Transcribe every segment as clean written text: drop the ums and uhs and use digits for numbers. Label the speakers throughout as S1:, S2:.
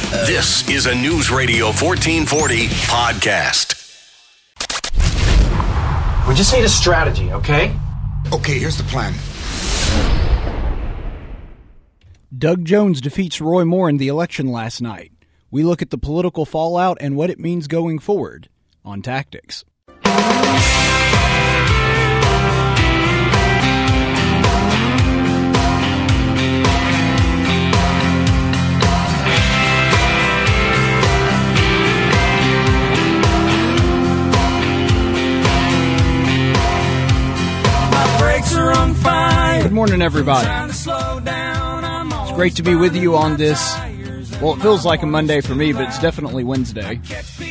S1: This is a News Radio 1440 podcast.
S2: We just need a strategy, okay?
S3: Okay, here's the plan.
S4: Doug Jones defeats Roy Moore in the election last night. We look at the political fallout and what it means going forward on Tactics. Good morning, everybody. It's great to be with you on this. Well, it feels like a Monday for me, but it's definitely Wednesday.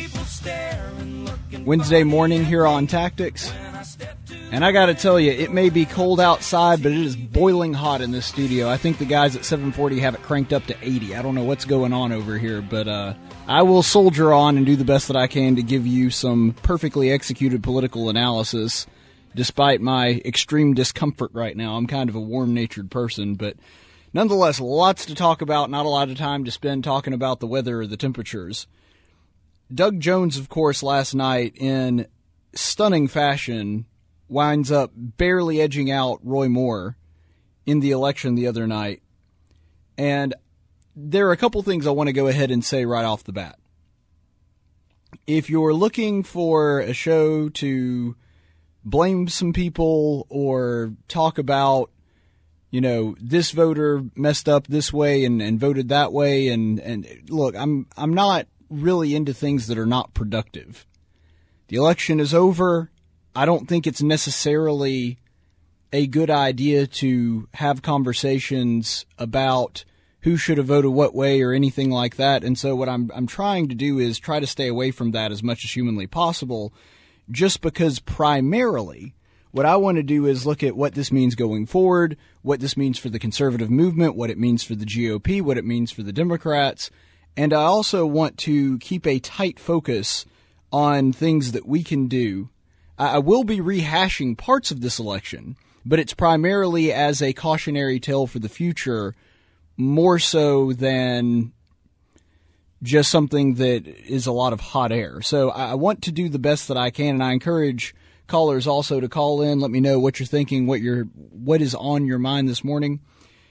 S4: Wednesday morning here on Tactics. And I got to tell you, it may be cold outside, but it is boiling hot in this studio. I think the guys at 740 have it cranked up to 80. I don't know what's going on over here, but I will soldier on and do the best that I can to give you some perfectly executed political analysis. Despite my extreme discomfort right now, I'm kind of a warm-natured person, but nonetheless, lots to talk about, not a lot of time to spend talking about the weather or the temperatures. Doug Jones, of course, last night, in stunning fashion, winds up barely edging out Roy Moore in the election the other night. And there are a couple things I want to go ahead and say right off the bat. If you're looking for a show to blame some people or talk about, you know, this voter messed up this way and voted that way, and look, I'm not really into things that are not productive. The election is over. I don't think it's necessarily a good idea to have conversations about who should have voted what way or anything like that. And so what I'm trying to do is try to stay away from that as much as humanly possible, just because primarily what I want to do is look at what this means going forward, what this means for the conservative movement, what it means for the GOP, what it means for the Democrats. And I also want to keep a tight focus on things that we can do. I will be rehashing parts of this election, but it's primarily as a cautionary tale for the future, more so than just something that is a lot of hot air. So I want to do the best that I can, and I encourage callers also to call in. Let me know what you're thinking, what is on your mind this morning.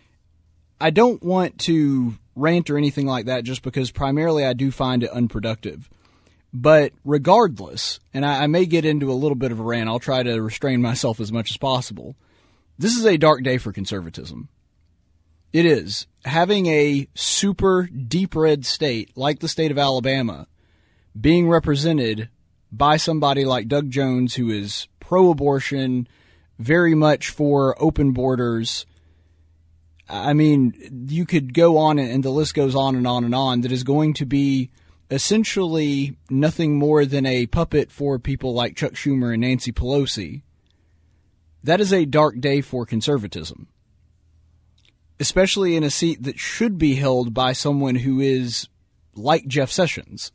S4: I don't want to rant or anything like that just because primarily I do find it unproductive. But regardless, and I may get into a little bit of a rant, I'll try to restrain myself as much as possible. This is a dark day for conservatism. It is. Having a super deep red state like the state of Alabama being represented by somebody like Doug Jones, who is pro-abortion, very much for open borders. I mean, you could go on and the list goes on and on and on, that is going to be essentially nothing more than a puppet for people like Chuck Schumer and Nancy Pelosi. That is a dark day for conservatism, especially in a seat that should be held by someone who is like Jeff Sessions.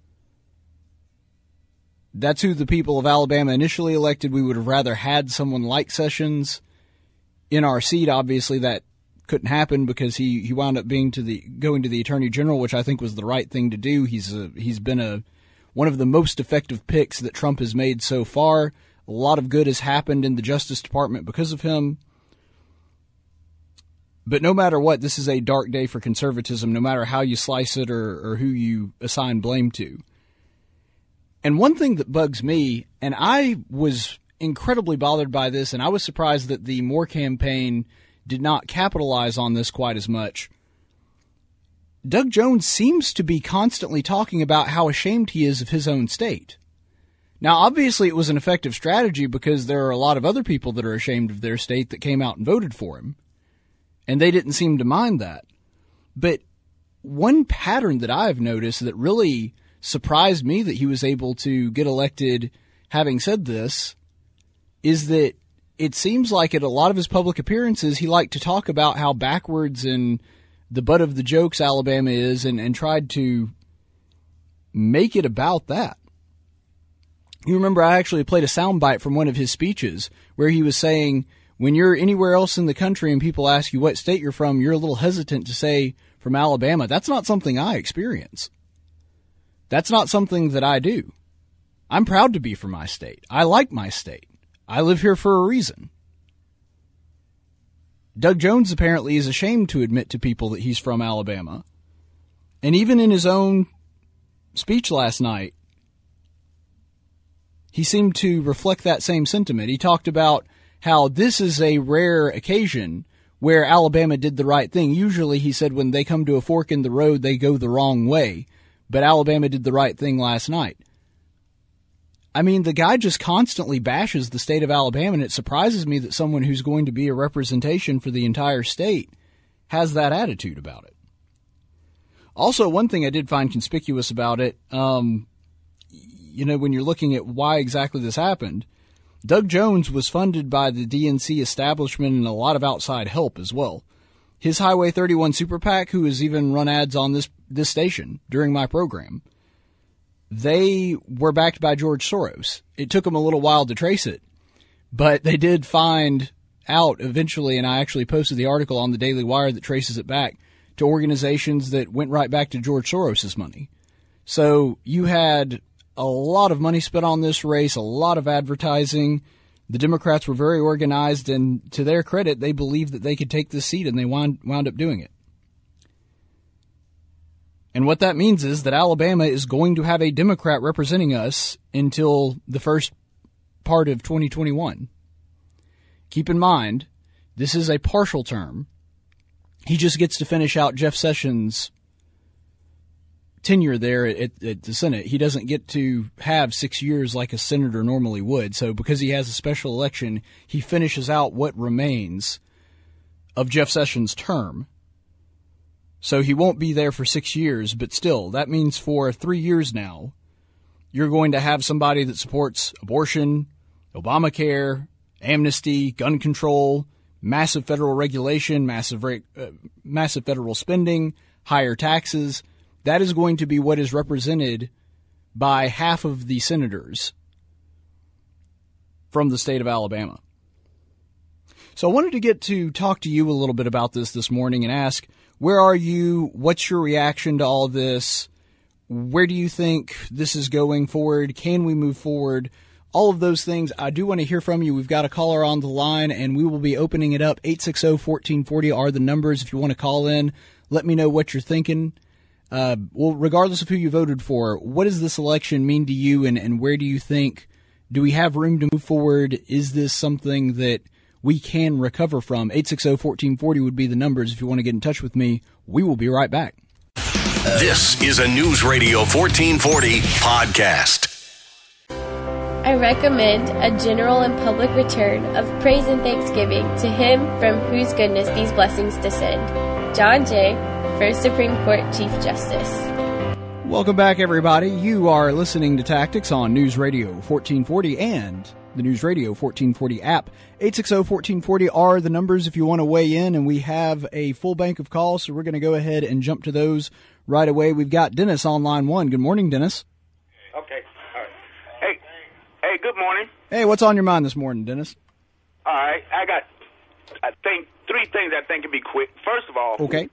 S4: That's who the people of Alabama initially elected. We would have rather had someone like Sessions in our seat. Obviously, that couldn't happen because he wound up going to the Attorney General, which I think was the right thing to do. He's been one of the most effective picks that Trump has made so far. A lot of good has happened in the Justice Department because of him. But no matter what, this is a dark day for conservatism, no matter how you slice it or who you assign blame to. And one thing that bugs me, and I was incredibly bothered by this, and I was surprised that the Moore campaign did not capitalize on this quite as much. Doug Jones seems to be constantly talking about how ashamed he is of his own state. Now, obviously, it was an effective strategy because there are a lot of other people that are ashamed of their state that came out and voted for him. And they didn't seem to mind that. But one pattern that I've noticed that really surprised me that he was able to get elected having said this is that it seems like at a lot of his public appearances, he liked to talk about how backwards and the butt of the jokes Alabama is and tried to make it about that. You remember I actually played a soundbite from one of his speeches where he was saying, when you're anywhere else in the country and people ask you what state you're from, you're a little hesitant to say from Alabama, that's not something I experience. That's not something that I do. I'm proud to be from my state. I like my state. I live here for a reason. Doug Jones apparently is ashamed to admit to people that he's from Alabama. And even in his own speech last night, he seemed to reflect that same sentiment. He talked about how this is a rare occasion where Alabama did the right thing. Usually, he said, when they come to a fork in the road, they go the wrong way. But Alabama did the right thing last night. I mean, the guy just constantly bashes the state of Alabama, and it surprises me that someone who's going to be a representation for the entire state has that attitude about it. Also, one thing I did find conspicuous about it, when you're looking at why exactly this happened, Doug Jones was funded by the DNC establishment and a lot of outside help as well. His Highway 31 Super PAC, who has even run ads on this station during my program, they were backed by George Soros. It took them a little while to trace it, but they did find out eventually, and I actually posted the article on the Daily Wire that traces it back to organizations that went right back to George Soros' money. So you had a lot of money spent on this race, a lot of advertising. The Democrats were very organized, and to their credit, they believed that they could take this seat, and they wound up doing it. And what that means is that Alabama is going to have a Democrat representing us until the first part of 2021. Keep in mind, this is a partial term. He just gets to finish out Jeff Sessions' tenure there at the Senate. He doesn't get to have 6 years like a senator normally would. So because he has a special election, he finishes out what remains of Jeff Sessions' term. So he won't be there for 6 years, but still, that means for 3 years now, you're going to have somebody that supports abortion, Obamacare, amnesty, gun control, massive federal regulation, massive federal spending, higher taxes. That is going to be what is represented by half of the senators from the state of Alabama. So I wanted to get to talk to you a little bit about this morning and ask, where are you? What's your reaction to all this? Where do you think this is going forward? Can we move forward? All of those things. I do want to hear from you. We've got a caller on the line, and we will be opening it up. 860-1440 are the numbers if you want to call in. Let me know what you're thinking. Well, regardless of who you voted for, what does this election mean to you, and where do you think, do we have room to move forward? Is this something that we can recover from? 860-1440 would be the numbers if you want to get in touch with me. We will be right back.
S1: This is a News Radio 1440 podcast.
S3: I recommend a general and public return of praise and thanksgiving to Him from whose goodness these blessings descend. John Jay, First Supreme Court Chief Justice.
S4: Welcome back, everybody. You are listening to Tactics on News Radio 1440 and the News Radio 1440 app. 860-1440 are the numbers if you want to weigh in, and we have a full bank of calls, so we're going to go ahead and jump to those right away. We've got Dennis on line one. Good morning, Dennis.
S5: Okay. All right. Hey, good morning.
S4: Hey, what's on your mind this morning, Dennis?
S5: All right. I think three things I think can be quick. First of all,
S4: okay.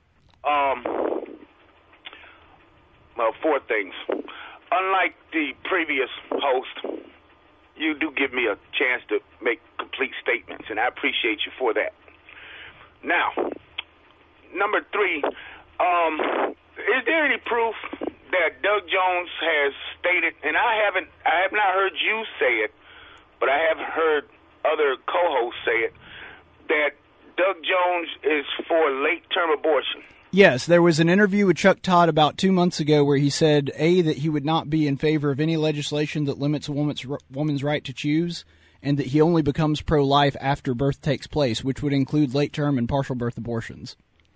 S5: Well, four things. Unlike the previous host, you do give me a chance to make complete statements, and I appreciate you for that. Now, number three, is there any proof that Doug Jones has stated, and I have not heard you say it, but I have heard other co-hosts say it, that Doug Jones is for late-term abortion?
S4: Yes, there was an interview with Chuck Todd about 2 months ago where he said, A, that he would not be in favor of any legislation that limits a woman's right to choose, and that he only becomes pro-life after birth takes place, which would include late-term and partial birth abortions.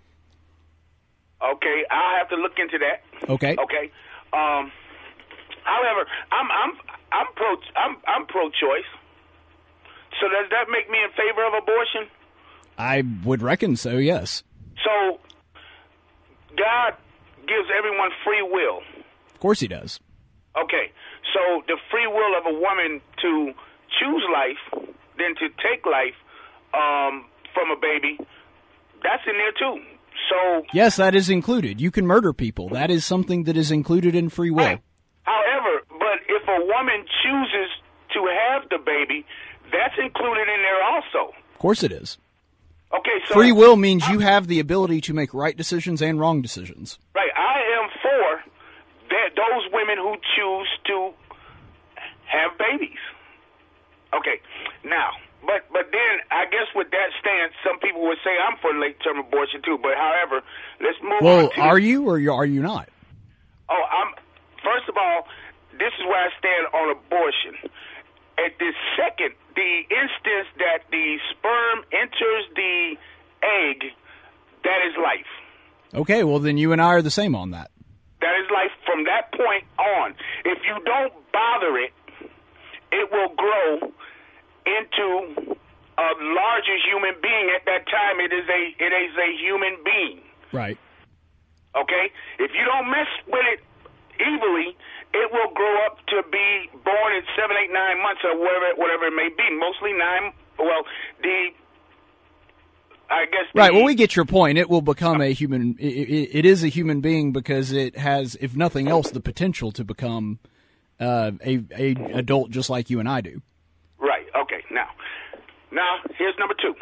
S5: Okay, I'll have to look into that.
S4: Okay.
S5: Okay. However, I'm pro-choice. So does that make me in favor of abortion?
S4: I would reckon so, yes.
S5: So God gives everyone free will.
S4: Of course he does.
S5: Okay, so the free will of a woman to choose life, then to take life from a baby, that's in there too. So
S4: yes, that is included. You can murder people. That is something that is included in free will.
S5: Right. However, but if a woman chooses to have the baby, that's included in there also.
S4: Of course it is.
S5: Okay, so
S4: free will means you have the ability to make right decisions and wrong decisions.
S5: Right. I am for those women who choose to have babies. Okay. Now, but then I guess with that stance, some people would say I'm for late-term abortion too. But however, let's move on.
S4: Well, are you or are you not?
S5: Oh, first of all, this is where I stand on abortion. At the second, the instance that the sperm enters the egg, that is life.
S4: Okay, well then you and I are the same on that.
S5: That is life from that point on. If you don't bother it, it will grow into a larger human being. At that time, it is a human being.
S4: Right.
S5: Okay? If you don't mess with it evilly, it will grow up to be born at 7, 8, 9 months or whatever it may be. Mostly 9. Well,
S4: right. Well, we get your point. It will become a human. It is a human being because it has, if nothing else, the potential to become a adult just like you and I do.
S5: Right. Okay. Now here's number 2.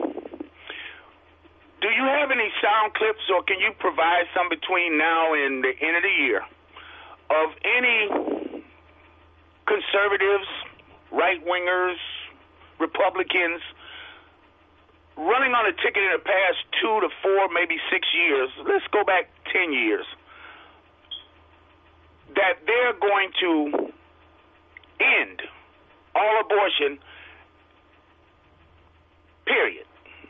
S5: Do you have any sound clips, or can you provide some between now and the end of the year of any conservatives, right-wingers, Republicans running on a ticket in the past 2 to 4, maybe 6 years? Let's go back 10 years. That they're going to end all abortion, period.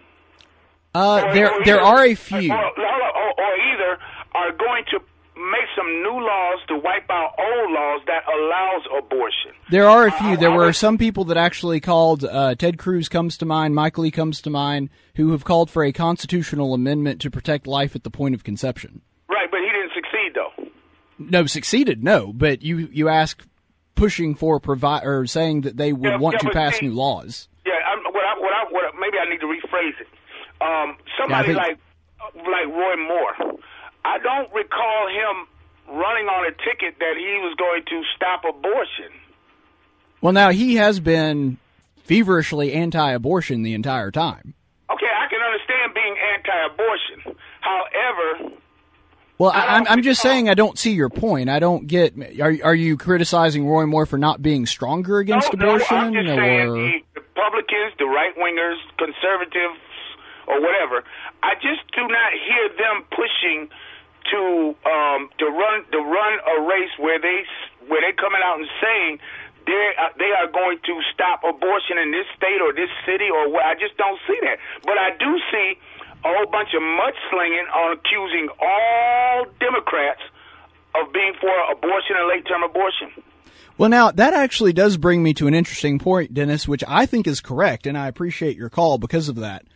S4: There are a few.
S5: Or either are going to make some new laws to wipe out old laws that allows abortion.
S4: There are a few. There were some people that actually called, Ted Cruz comes to mind, Mike Lee comes to mind, who have called for a constitutional amendment to protect life at the point of conception.
S5: Right, but he didn't succeed, though.
S4: No, succeeded, no. But you ask pushing for or saying that they would want to pass new laws.
S5: Yeah, maybe I need to rephrase it. Somebody like Roy Moore, I don't recall him running on a ticket that he was going to stop abortion.
S4: Well, now, he has been feverishly anti-abortion the entire time.
S5: Okay, I can understand being anti-abortion. However...
S4: Well, I'm just saying I don't see your point. I don't get... Are you criticizing Roy Moore for not being stronger against abortion?
S5: No, I'm just saying the Republicans, the right-wingers, conservatives, or whatever, I just do not hear them pushing to run a race where they coming out and saying they are going to stop abortion in this state or this city or what. I just don't see that. But I do see a whole bunch of mudslinging on accusing all Democrats of being for abortion and late-term abortion.
S4: Well, now, that actually does bring me to an interesting point, Dennis, which I think is correct, and I appreciate your call because of that.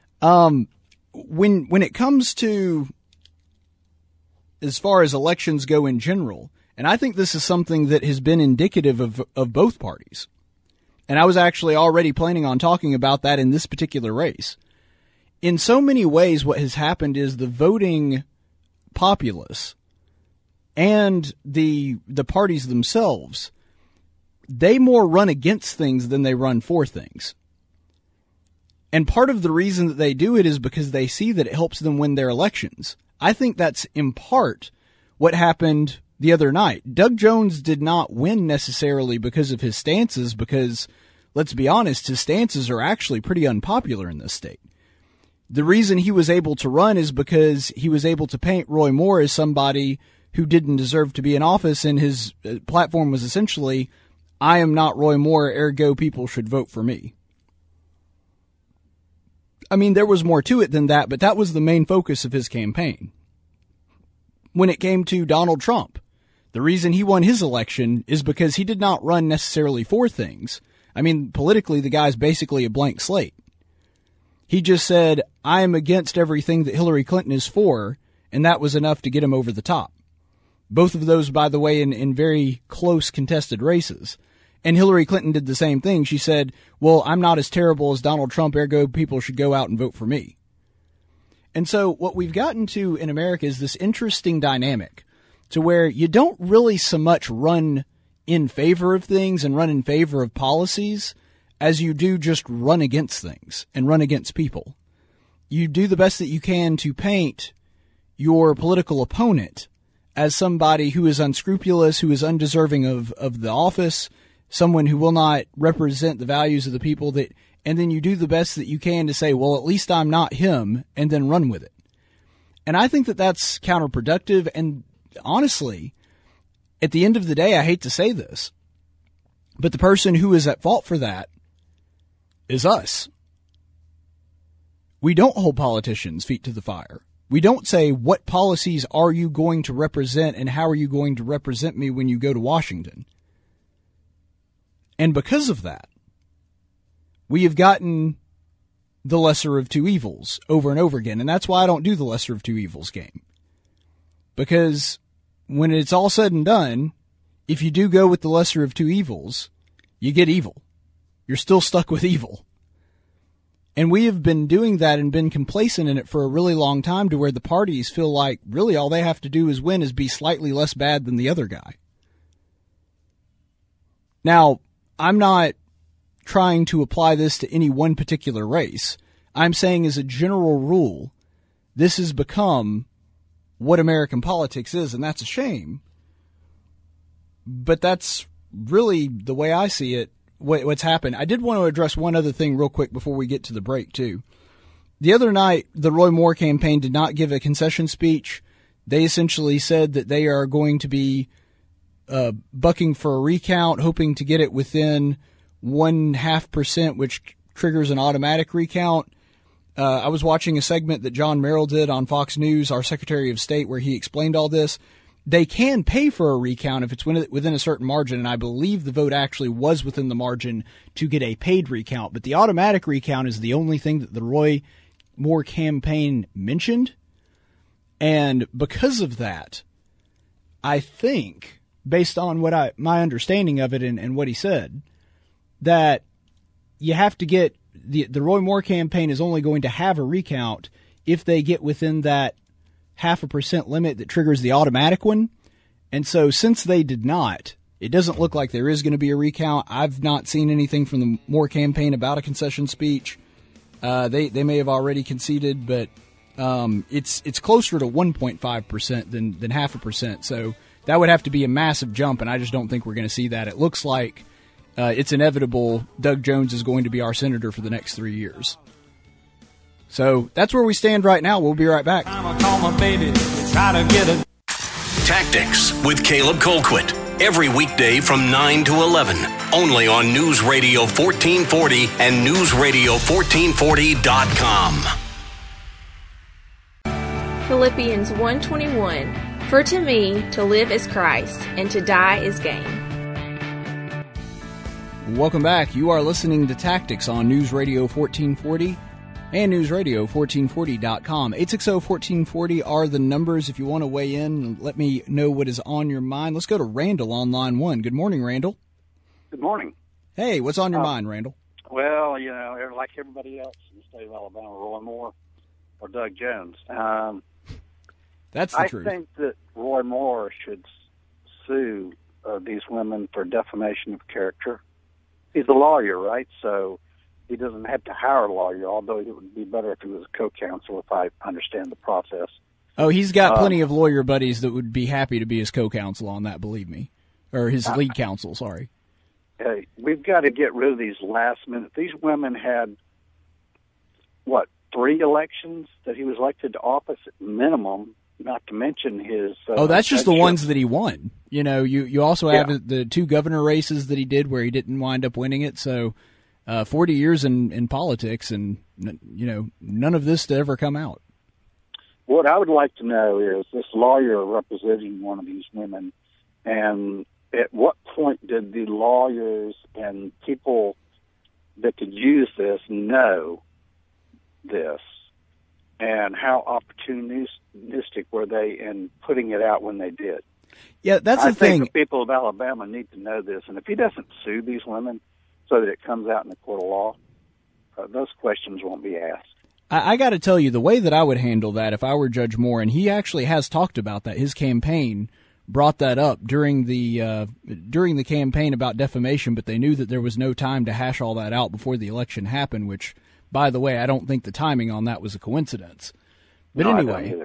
S4: When it comes to as far as elections go in general, and I think this is something that has been indicative of both parties, and I was actually already planning on talking about that in this particular race. In so many ways, what has happened is the voting populace and the parties themselves, they more run against things than they run for things. And part of the reason that they do it is because they see that it helps them win their elections. I think that's in part what happened the other night. Doug Jones did not win necessarily because of his stances, because, let's be honest, his stances are actually pretty unpopular in this state. The reason he was able to run is because he was able to paint Roy Moore as somebody who didn't deserve to be in office, and his platform was essentially, I am not Roy Moore, ergo people should vote for me. I mean, there was more to it than that, but that was the main focus of his campaign. When it came to Donald Trump, the reason he won his election is because he did not run necessarily for things. I mean, politically, the guy's basically a blank slate. He just said, I am against everything that Hillary Clinton is for, and that was enough to get him over the top. Both of those, by the way, in very close contested races. And Hillary Clinton did the same thing. She said, well, I'm not as terrible as Donald Trump, ergo people should go out and vote for me. And so what we've gotten to in America is this interesting dynamic to where you don't really so much run in favor of things and run in favor of policies as you do just run against things and run against people. You do the best that you can to paint your political opponent as somebody who is unscrupulous, who is undeserving of the office, someone who will not represent the values of the people that, and then you do the best that you can to say, well, at least I'm not him, and then run with it. And I think that that's counterproductive. And honestly, at the end of the day, I hate to say this, but the person who is at fault for that is us. We don't hold politicians' feet to the fire. We don't say, what policies are you going to represent and how are you going to represent me when you go to Washington? And because of that, we have gotten the lesser of two evils over and over again. And that's why I don't do the lesser of two evils game. Because when it's all said and done, if you do go with the lesser of two evils, you get evil. You're still stuck with evil. And we have been doing that and been complacent in it for a really long time to where the parties feel like really all they have to do is win is be slightly less bad than the other guy. Now, I'm not trying to apply this to any one particular race. I'm saying as a general rule, this has become what American politics is, and that's a shame. But that's really the way I see it. What's happened. I did want to address one other thing real quick before we get to the break, too. The other night, the Roy Moore campaign did not give a concession speech. They essentially said that they are going to be bucking for a recount, hoping to get it within 0.5%, which triggers an automatic recount. I was watching a segment that John Merrill did on Fox News, our Secretary of State, where he explained all this. They can pay for a recount if it's within a certain margin, and I believe the vote actually was within the margin to get a paid recount. But the automatic recount is the only thing that the Roy Moore campaign mentioned. And because of that, I think, based on my understanding of it and what he said, that you have to get the Roy Moore campaign is only going to have a recount if they get within that 0.5% limit that triggers the automatic one. And so since they did not, it doesn't look like there is going to be a recount. I've not seen anything from the Moore campaign about a concession speech. They may have already conceded, but it's closer to 1.5% than 0.5%. So that would have to be a massive jump, and I just don't think we're going to see that. It looks like it's inevitable Doug Jones is going to be our senator for the next 3 years. So that's where we stand right now. We'll be right back.
S1: Tactics with Caleb Colquitt. Every weekday from 9 to 11. Only on News Radio 1440 and NewsRadio1440.com.
S6: Philippians 1:21. For to me, to live is Christ, and to die is gain.
S4: Welcome back. You are listening to Tactics on News Radio 1440 and NewsRadio1440.com. 860-1440 are the numbers if you want to weigh in and let me know what is on your mind. Let's go to Randall on line 1. Good morning, Randall.
S7: Good morning.
S4: Hey, what's on your mind, Randall?
S7: Well, like everybody else in the state of Alabama, Roy Moore or Doug Jones.
S4: That's the truth.
S7: I think that Roy Moore should sue these women for defamation of character. He's a lawyer, right? So he doesn't have to hire a lawyer, although it would be better if he was a co-counsel, if I understand the process.
S4: Oh, he's got plenty of lawyer buddies that would be happy to be his co-counsel on that, believe me. Or his lead counsel, sorry.
S7: Hey, we've got to get rid of these last minute. These women had, 3 elections that he was elected to office at minimum, not to mention his...
S4: that's just the ones that he won. You also have the 2 governor races that he did where he didn't wind up winning it, so... 40 years in politics, and none of this to ever come out.
S7: What I would like to know is this lawyer representing one of these women, and at what point did the lawyers and people that could use this know this, and how opportunistic were they in putting it out when they did?
S4: Yeah, that's the thing.
S7: I think the people of Alabama need to know this, and if he doesn't sue these women so that it comes out in the court of law, those questions won't be asked.
S4: I got to tell you, the way that I would handle that if I were Judge Moore, and he actually has talked about that, his campaign brought that up during the campaign about defamation, but they knew that there was no time to hash all that out before the election happened, which, by the way, I don't think the timing on that was a coincidence. But
S7: No,
S4: anyway,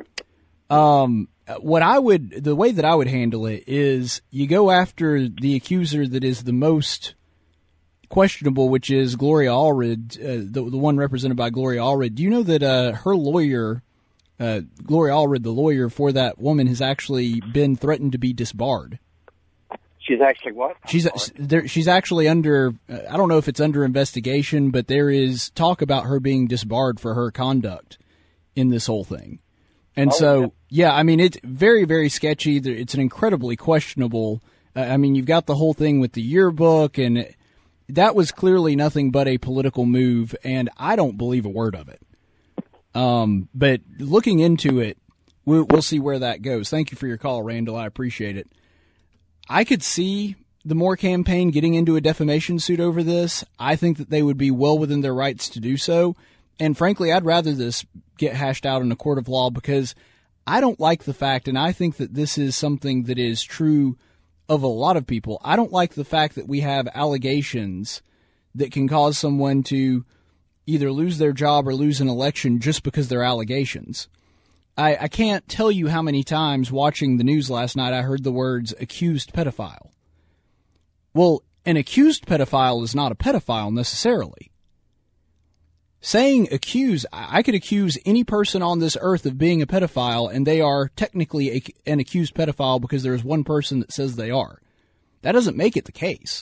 S4: the way that I would handle it is you go after the accuser that is the most questionable, which is Gloria Allred, the one represented by Gloria Allred. Do you know that her lawyer, Gloria Allred, the lawyer for that woman, has actually been threatened to be disbarred?
S7: She's actually what?
S4: She's actually under, I don't know if it's under investigation, but there is talk about her being disbarred for her conduct in this whole thing. And yeah, I mean, it's very, very sketchy. It's an incredibly questionable, I mean, you've got the whole thing with the yearbook, and that was clearly nothing but a political move, and I don't believe a word of it. But looking into it, we'll see where that goes. Thank you for your call, Randall. I appreciate it. I could see the Moore campaign getting into a defamation suit over this. I think that they would be well within their rights to do so. And frankly, I'd rather this get hashed out in a court of law, because I don't like the fact, and I think that this is something that is true of a lot of people, I don't like the fact that we have allegations that can cause someone to either lose their job or lose an election just because they're allegations. I can't tell you how many times watching the news last night I heard the words accused pedophile. Well, an accused pedophile is not a pedophile necessarily. Saying accuse, I could accuse any person on this earth of being a pedophile, and they are technically an accused pedophile because there is one person that says they are. That doesn't make it the case.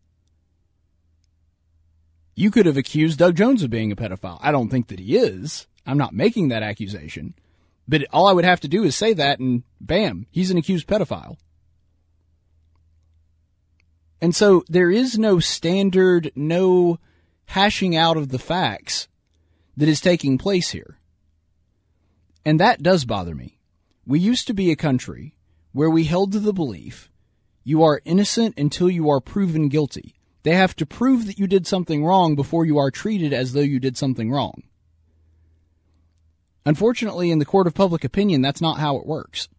S4: You could have accused Doug Jones of being a pedophile. I don't think that he is. I'm not making that accusation. But all I would have to do is say that, and bam, he's an accused pedophile. And so there is no standard, no hashing out of the facts that is taking place here. And that does bother me. We used to be a country where we held to the belief you are innocent until you are proven guilty. They have to prove that you did something wrong before you are treated as though you did something wrong. Unfortunately, in the court of public opinion, that's not how it works.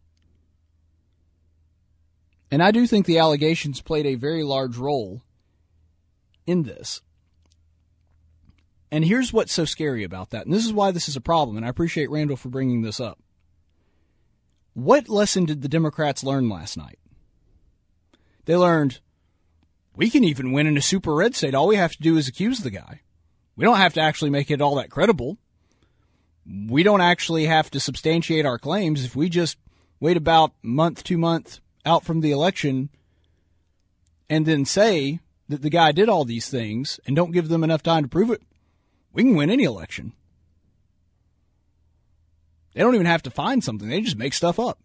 S4: And I do think the allegations played a very large role in this. And here's what's so scary about that, and this is why this is a problem, and I appreciate Randall for bringing this up. What lesson did the Democrats learn last night? They learned, we can even win in a super red state. All we have to do is accuse the guy. We don't have to actually make it all that credible. We don't actually have to substantiate our claims. If we just wait about a month, 2 months out from the election and then say that the guy did all these things and don't give them enough time to prove it, we can win any election. They don't even have to find something. They just make stuff up.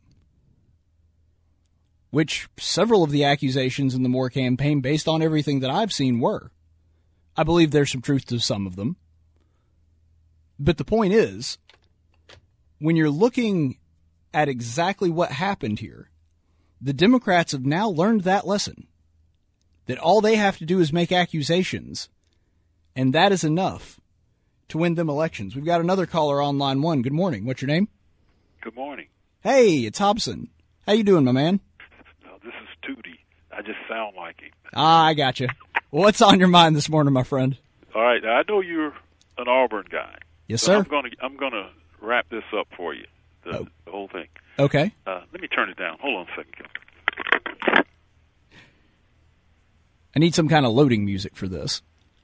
S4: Which several of the accusations in the Moore campaign, based on everything that I've seen, were. I believe there's some truth to some of them. But the point is, when you're looking at exactly what happened here, the Democrats have now learned that lesson. That all they have to do is make accusations, and that is enough to win them elections. We've got another caller on line one. Good morning. What's your name?
S8: Good morning.
S4: Hey, it's Hobson. How you doing, my man?
S8: No, this is Tootie. I just sound like him.
S4: I gotcha. What's on your mind this morning, my friend?
S8: All right. I know you're an Auburn guy.
S4: Yes, sir.
S8: I'm gonna wrap this up for you. The whole thing.
S4: Okay.
S8: Let me turn it down. Hold on a second.
S4: I need some kind of loading music for this.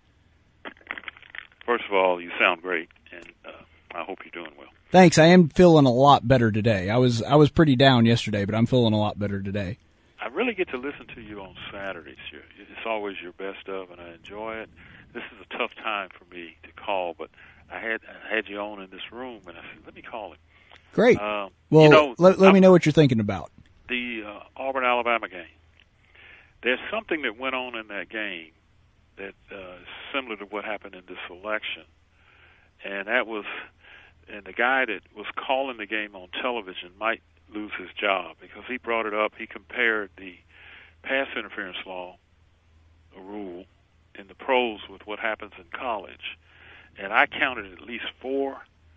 S8: First of all, you sound great, and I hope you're doing well.
S4: Thanks. I am feeling a lot better today. I was pretty down yesterday, but I'm feeling a lot better today.
S8: I really get to listen to you on Saturdays. It's always your best of, and I enjoy it. This is a tough time for me to call, but I had you on in this room, and I said, let me call him.
S4: Great. Well, let me know what you're thinking about.
S8: The Auburn-Alabama game. There's something that went on in that game that is similar to what happened in this election, and the guy that was calling the game on television might lose his job because he brought it up. He compared the pass interference law, a rule, in the pros with what happens in college, and I counted at least 4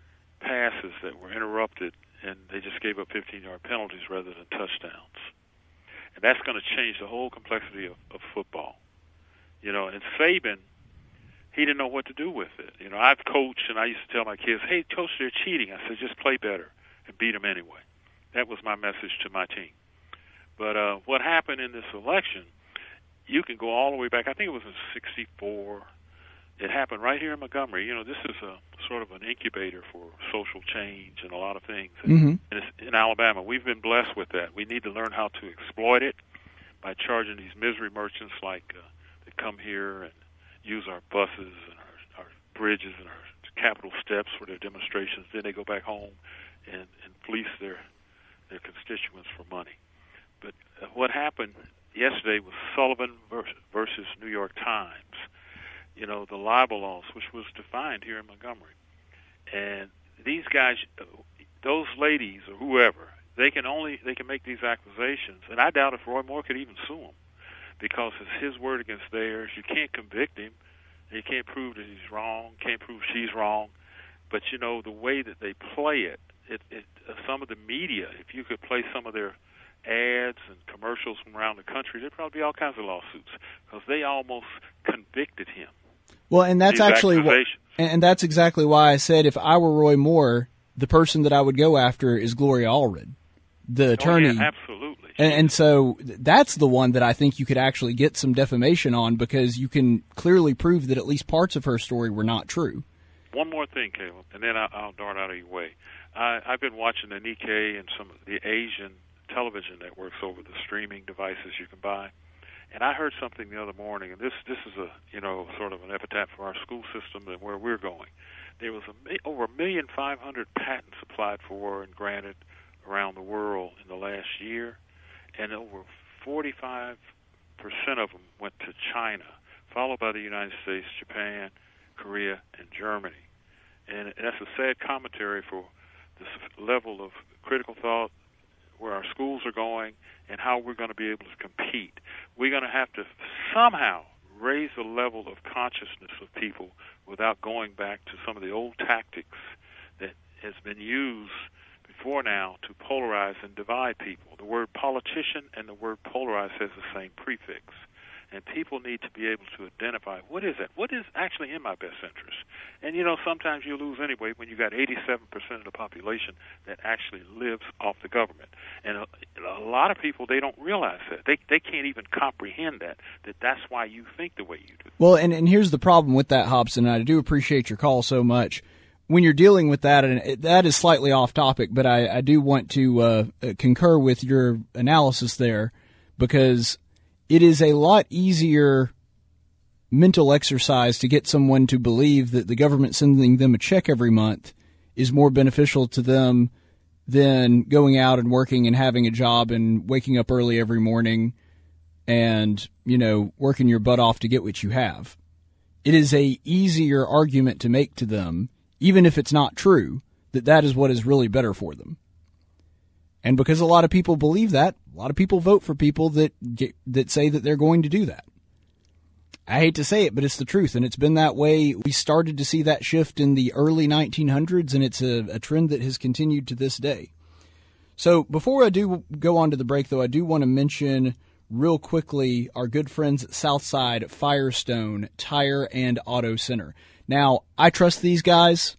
S8: passes that were interrupted, and they just gave up 15-yard penalties rather than touchdowns. And that's going to change the whole complexity of football. And Saban, he didn't know what to do with it. I've coached, and I used to tell my kids, hey, coach, they're cheating. I said, just play better and beat them anyway. That was my message to my team. But what happened in this election, you can go all the way back. I think it was in '64. It happened right here in Montgomery. This is a sort of an incubator for social change and a lot of things.
S4: Mm-hmm.
S8: And it's in Alabama. We've been blessed with that. We need to learn how to exploit it by charging these misery merchants like that come here and use our buses and our bridges and our Capitol steps for their demonstrations. Then they go back home and fleece their constituents for money. But what happened yesterday was Sullivan versus New York Times. The libel laws, which was defined here in Montgomery. And these guys, those ladies or whoever, they can make these accusations. And I doubt if Roy Moore could even sue them, because it's his word against theirs. You can't convict him. You can't prove that he's wrong. Can't prove she's wrong. But the way that they play it, some of the media, if you could play some of their ads and commercials from around the country, there'd probably be all kinds of lawsuits, because they almost convicted him.
S4: Well, and that's actually and that's exactly why I said if I were Roy Moore, the person that I would go after is Gloria Allred, the attorney.
S8: Oh, yeah, absolutely.
S4: And so that's the one that I think you could actually get some defamation on, because you can clearly prove that at least parts of her story were not true.
S8: One more thing, Caleb, and then I'll dart out of your way. I've been watching the Nikkei and some of the Asian television networks over the streaming devices you can buy. And I heard something the other morning, and this is a sort of an epitaph for our school system and where we're going. There was over 1,500,000 patents applied for and granted around the world in the last year, and over 45% of them went to China, followed by the United States, Japan, Korea, and Germany. And that's a sad commentary for this level of critical thought, where our schools are going, and how we're going to be able to compete. We're going to have to somehow raise the level of consciousness of people without going back to some of the old tactics that has been used before now to polarize and divide people. The word politician and the word polarize has the same prefix. And people need to be able to identify, what is it? What is actually in my best interest? And, sometimes you lose anyway when you got 87% of the population that actually lives off the government. And a lot of people, they don't realize that. They can't even comprehend that's why you think the way you do.
S4: Well, and here's the problem with that, Hobson, and I do appreciate your call so much. When you're dealing with that, and that is slightly off topic, but I do want to concur with your analysis there, because it is a lot easier mental exercise to get someone to believe that the government sending them a check every month is more beneficial to them than going out and working and having a job and waking up early every morning and, working your butt off to get what you have. It is a easier argument to make to them, even if it's not true, that is what is really better for them. And because a lot of people believe that, a lot of people vote for people that say that they're going to do that. I hate to say it, but it's the truth, and it's been that way. We started to see that shift in the early 1900s, and it's a trend that has continued to this day. So before I do go on to the break, though, I do want to mention real quickly our good friends at Southside Firestone Tire and Auto Center. Now, I trust these guys.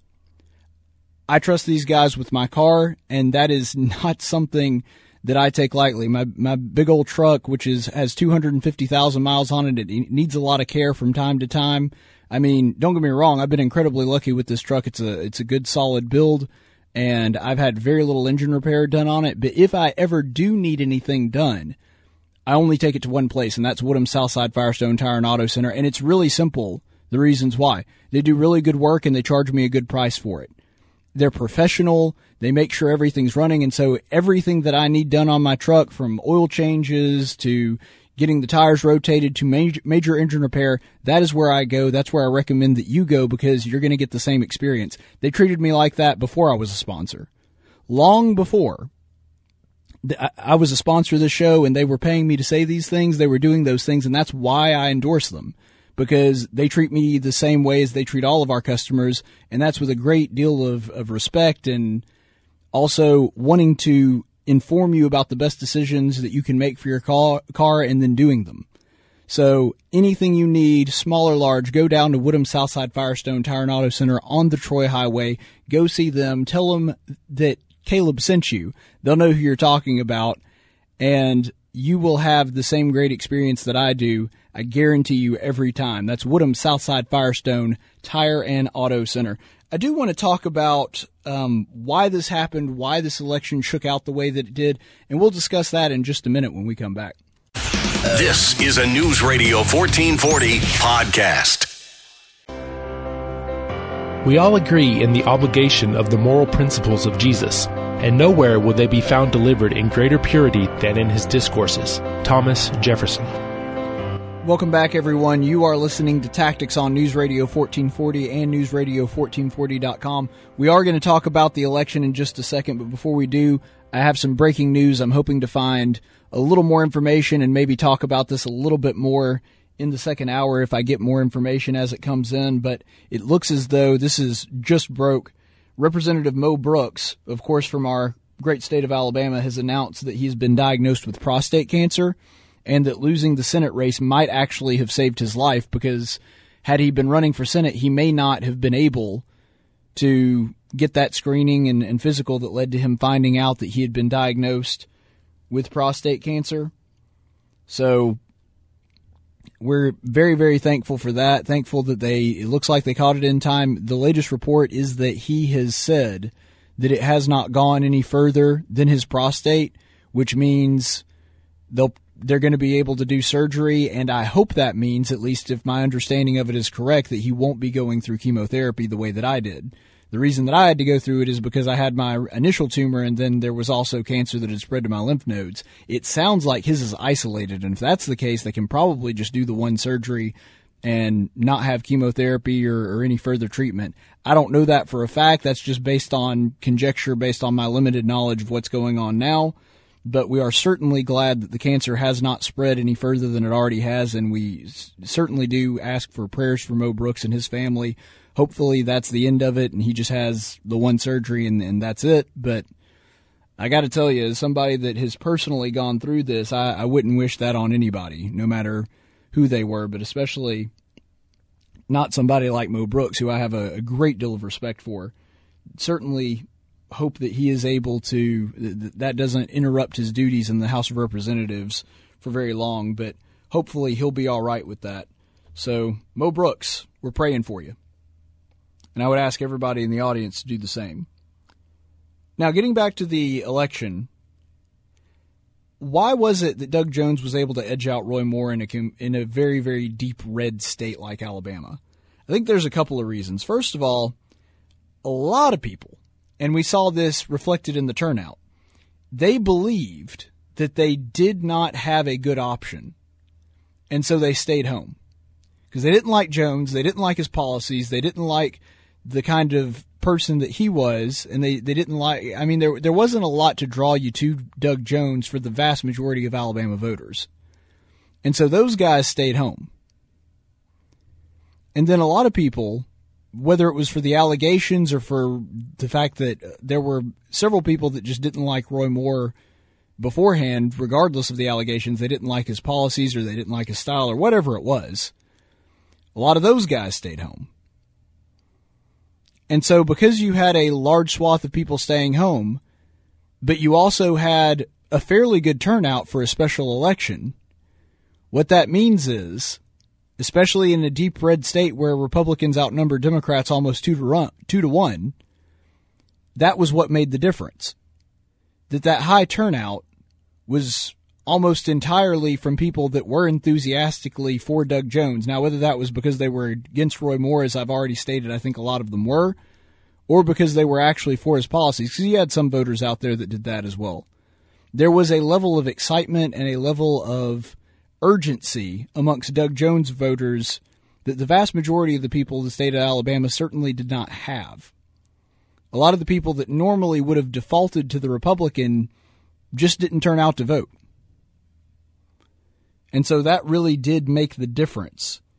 S4: I trust these guys with my car, and that is not something that I take lightly. My big old truck, which has 250,000 miles on it, it needs a lot of care from time to time. I mean, don't get me wrong, I've been incredibly lucky with this truck. It's a good solid build, and I've had very little engine repair done on it. But if I ever do need anything done, I only take it to one place, and that's Woodham Southside Firestone Tire and Auto Center. And it's really simple, the reasons why. They do really good work, and they charge me a good price for it. They're professional. They make sure everything's running. And so everything that I need done on my truck, from oil changes to getting the tires rotated to major engine repair, that is where I go. That's where I recommend that you go, because you're going to get the same experience. They treated me like that before I was a sponsor. Long before I was a sponsor of this show and they were paying me to say these things, they were doing those things, and that's why I endorse them. because they treat me the same way as they treat all of our customers, and that's with a great deal of respect and also wanting to inform you about the best decisions that you can make for your car and then doing them. So anything you need, small or large, go down to Woodham Southside Firestone Tire and Auto Center on the Troy Highway. Go see them. Tell them that Caleb sent you. They'll know who you're talking about, and you will have the same great experience that I do. I guarantee you every time. That's Woodham Southside Firestone Tire and Auto Center. I do want to talk about why this happened, why this election shook out the way that it did, and we'll discuss that in just a minute when we come back.
S1: This is a News Radio 1440 podcast.
S9: We all agree in the obligation of the moral principles of Jesus, and nowhere will they be found delivered in greater purity than in his discourses. Thomas Jefferson.
S4: Welcome back, everyone. You are listening to Tactics on News Radio 1440 and NewsRadio1440.com. We are going to talk about the election in just a second, but before we do, I have some breaking news. I'm hoping to find a little more information and maybe talk about this a little bit more in the second hour if I get more information as it comes in, but it looks as though this is just broke. Representative Mo Brooks, of course from our great state of Alabama, has announced that he's been diagnosed with prostate cancer and that losing the Senate race might actually have saved his life, because had he been running for Senate, he may not have been able to get that screening and physical that led to him finding out that he had been diagnosed with prostate cancer. So we're very, very thankful for that. Thankful that it looks like they caught it in time. The latest report is that he has said that it has not gone any further than his prostate, which means they're going to be able to do surgery, and I hope that means, at least if my understanding of it is correct, that he won't be going through chemotherapy the way that I did. The reason that I had to go through it is because I had my initial tumor, and then there was also cancer that had spread to my lymph nodes. It sounds like his is isolated, and if that's the case, they can probably just do the one surgery and not have chemotherapy or any further treatment. I don't know that for a fact. That's just based on conjecture, based on my limited knowledge of what's going on now. But we are certainly glad that the cancer has not spread any further than it already has, and we certainly do ask for prayers for Mo Brooks and his family. Hopefully that's the end of it, and he just has the one surgery, and that's it. But I got to tell you, as somebody that has personally gone through this, I wouldn't wish that on anybody, no matter who they were, but especially not somebody like Mo Brooks, who I have a great deal of respect for. Certainly hope that he is able to, that doesn't interrupt his duties in the House of Representatives for very long, but hopefully he'll be all right with that. So, Mo Brooks, we're praying for you. And I would ask everybody in the audience to do the same. Now, getting back to the election, why was it that Doug Jones was able to edge out Roy Moore in a very, very deep red state like Alabama? I think there's a couple of reasons. First of all, a lot of people, and we saw this reflected in the turnout, they believed that they did not have a good option, and so they stayed home. Because they didn't like Jones, they didn't like his policies, they didn't like the kind of person that he was, and they didn't like, I mean, there wasn't a lot to draw you to Doug Jones for the vast majority of Alabama voters. And so those guys stayed home. And then a lot of people, whether it was for the allegations or for the fact that there were several people that just didn't like Roy Moore beforehand, regardless of the allegations, they didn't like his policies or they didn't like his style or whatever it was, a lot of those guys stayed home. And so because you had a large swath of people staying home, but you also had a fairly good turnout for a special election, what that means is, especially in a deep red state where Republicans outnumber Democrats almost 2 to 1, that was what made the difference. That high turnout was almost entirely from people that were enthusiastically for Doug Jones. Now, whether that was because they were against Roy Moore, as I've already stated, I think a lot of them were, or because they were actually for his policies, because he had some voters out there that did that as well. There was a level of excitement and a level of urgency amongst Doug Jones voters that the vast majority of the people of the state of Alabama certainly did not have. A lot of the people that normally would have defaulted to the Republican just didn't turn out to vote. And so that really did make the difference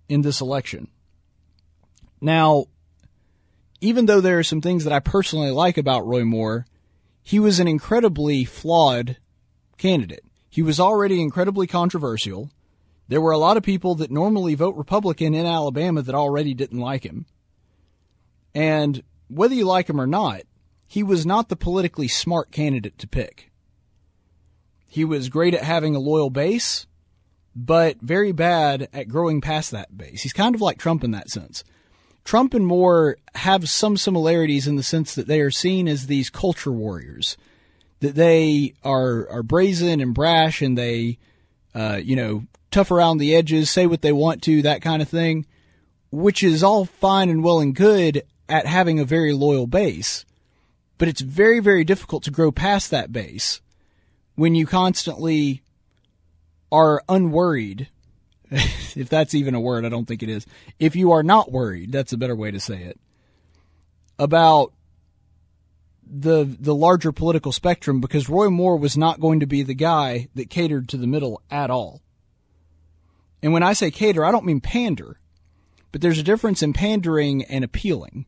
S4: in this election. Now, even though there are some things that I personally like about Roy Moore, he was an incredibly flawed candidate. He was already incredibly controversial. There were a lot of people that normally vote Republican in Alabama that already didn't like him. And whether you like him or not, he was not the politically smart candidate to pick. He was great at having a loyal base, but very bad at growing past that base. He's kind of like Trump in that sense. Trump and Moore have some similarities in the sense that they are seen as these culture warriors, that they are brazen and brash and they, tough around the edges, say what they want to, that kind of thing, which is all fine and well and good at having a very loyal base. But it's very, very difficult to grow past that base when you constantly are unworried. If that's even a word, I don't think it is. If you are not worried, that's a better way to say it, about the larger political spectrum, because Roy Moore was not going to be the guy that catered to the middle at all. And when I say cater, I don't mean pander, but there's a difference in pandering and appealing.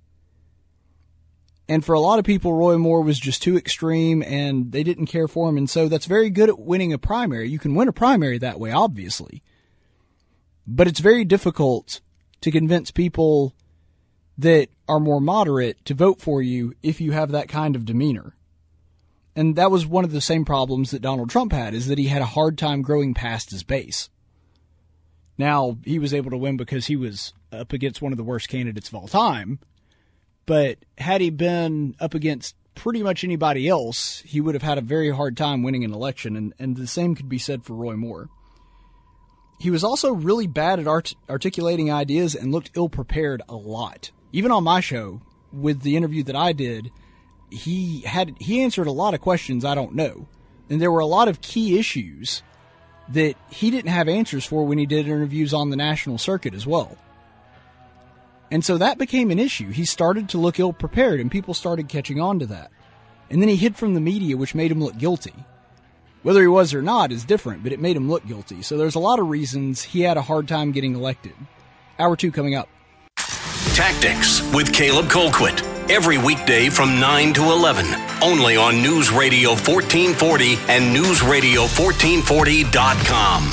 S4: And for a lot of people, Roy Moore was just too extreme and they didn't care for him. And so that's very good at winning a primary. You can win a primary that way, obviously. But it's very difficult to convince people that are more moderate to vote for you if you have that kind of demeanor. And that was one of the same problems that Donald Trump had, is that he had a hard time growing past his base. Now, he was able to win because he was up against one of the worst candidates of all time. But had he been up against pretty much anybody else, he would have had a very hard time winning an election. And the same could be said for Roy Moore. He was also really bad at articulating ideas and looked ill-prepared a lot. Even on my show, with the interview that I did, he answered a lot of questions I don't know. And there were a lot of key issues that he didn't have answers for when he did interviews on the national circuit as well. And so that became an issue. He started to look ill-prepared, and people started catching on to that. And then he hid from the media, which made him look guilty. Whether he was or not is different, but it made him look guilty. So there's a lot of reasons he had a hard time getting elected. Hour 2 coming up.
S1: Tactics with Caleb Colquitt. Every weekday from 9 to 11. Only on News Radio 1440 and NewsRadio1440.com.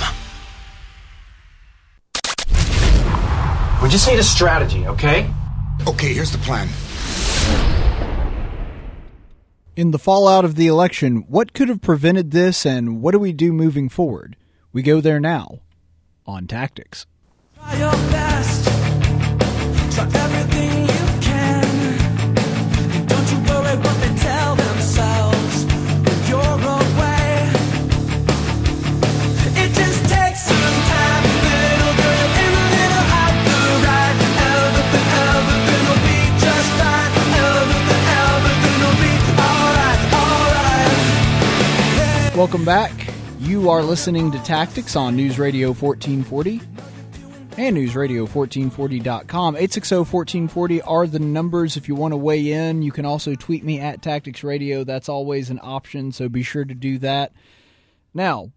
S2: We just need a strategy, okay?
S10: Okay, here's the plan.
S4: In the fallout of the election, what could have prevented this, and what do we do moving forward? We go there now on Tactics.
S11: Try your best. Try everything you can. And don't you worry what they tell themselves when you're away. It just takes some time, little girl, and a little out the right. Everything will be just fine. Everything will be alright.
S4: Welcome back. You are listening to Tactics on News Radio 1440 and NewsRadio1440.com. 860-1440 are the numbers if you want to weigh in. You can also tweet me at Tactics Radio. That's always an option, so be sure to do that. Now,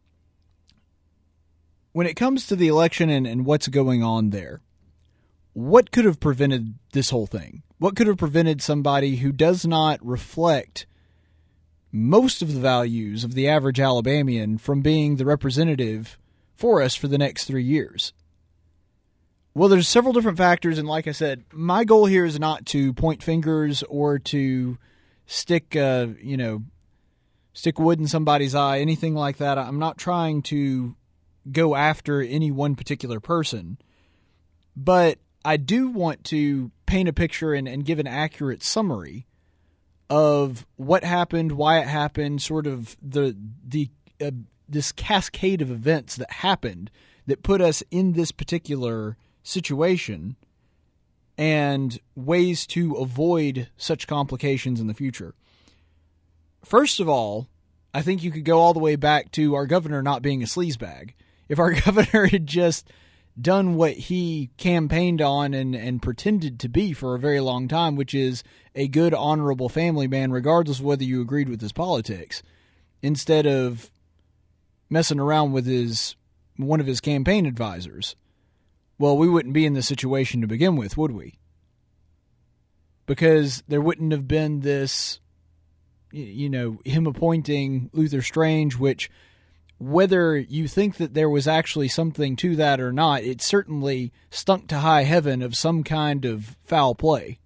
S4: when it comes to the election and what's going on there, what could have prevented this whole thing? What could have prevented somebody who does not reflect most of the values of the average Alabamian from being the representative for us for the next 3 years? Well, there's several different factors, and like I said, my goal here is not to point fingers or to stick wood in somebody's eye, anything like that. I'm not trying to go after any one particular person, but I do want to paint a picture and give an accurate summary of what happened, why it happened, sort of this cascade of events that happened that put us in this particular situation and ways to avoid such complications in the future. First of all, I think you could go all the way back to our governor not being a sleazebag. If our governor had just done what he campaigned on and pretended to be for a very long time, which is a good, honorable family man, regardless of whether you agreed with his politics, instead of messing around with one of his campaign advisors, well, we wouldn't be in this situation to begin with, would we? Because there wouldn't have been this, him appointing Luther Strange, which, whether you think that there was actually something to that or not, it certainly stunk to high heaven of some kind of foul play.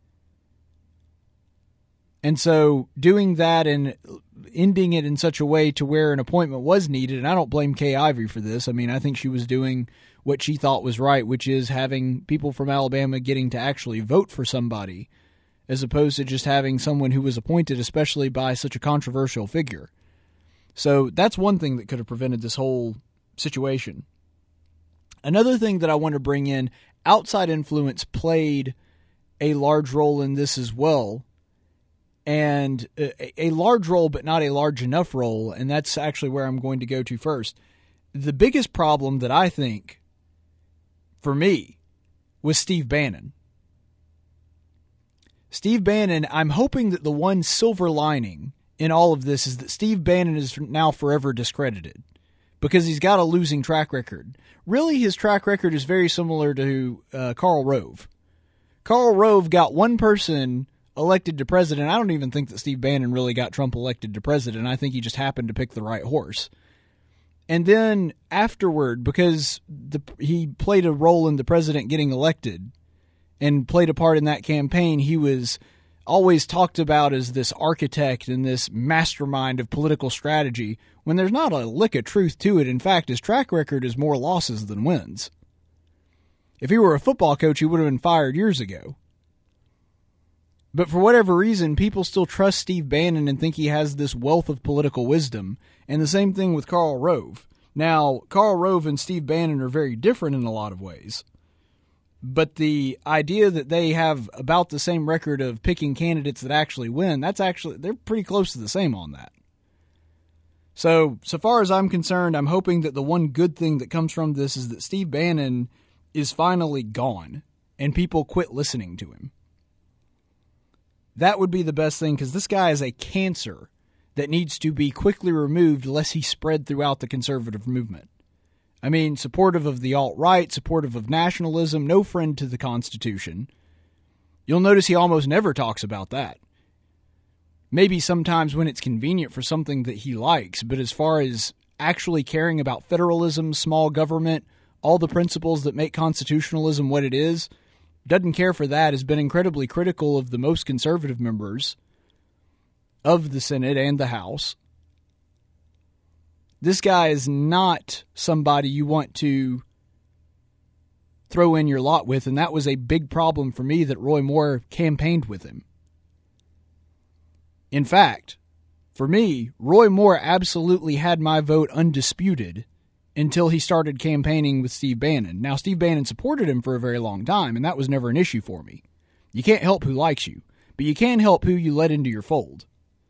S4: And so doing that and ending it in such a way to where an appointment was needed, and I don't blame Kay Ivey for this. I mean, I think she was doing what she thought was right, which is having people from Alabama getting to actually vote for somebody, as opposed to just having someone who was appointed, especially by such a controversial figure. So that's one thing that could have prevented this whole situation. Another thing that I want to bring in, outside influence played a large role in this as well. And a large role, but not a large enough role, and that's actually where I'm going to go to first. The biggest problem that I think, for me, was Steve Bannon. Steve Bannon, I'm hoping that the one silver lining in all of this is that Steve Bannon is now forever discredited because he's got a losing track record. Really, his track record is very similar to Karl Rove. Karl Rove got one person elected to president. I don't even think that Steve Bannon really got Trump elected to president. I think he just happened to pick the right horse. And then afterward, because he played a role in the president getting elected and played a part in that campaign, he was always talked about as this architect and this mastermind of political strategy, when there's not a lick of truth to it. In fact, his track record is more losses than wins. If he were a football coach, he would have been fired years ago. But for whatever reason, people still trust Steve Bannon and think he has this wealth of political wisdom. And the same thing with Karl Rove. Now, Karl Rove and Steve Bannon are very different in a lot of ways. But the idea that they have about the same record of picking candidates that actually win, they're pretty close to the same on that. So far as I'm concerned, I'm hoping that the one good thing that comes from this is that Steve Bannon is finally gone and people quit listening to him. That would be the best thing, because this guy is a cancer that needs to be quickly removed lest he spread throughout the conservative movement. I mean, supportive of the alt-right, supportive of nationalism, no friend to the Constitution. You'll notice he almost never talks about that. Maybe sometimes when it's convenient for something that he likes, but as far as actually caring about federalism, small government, all the principles that make constitutionalism what it is, doesn't care for that, has been incredibly critical of the most conservative members of the Senate and the House. This guy is not somebody you want to throw in your lot with, and that was a big problem for me that Roy Moore campaigned with him. In fact, for me, Roy Moore absolutely had my vote undisputed until he started campaigning with Steve Bannon. Now, Steve Bannon supported him for a very long time, and that was never an issue for me. You can't help who likes you, but you can help who you let into your fold.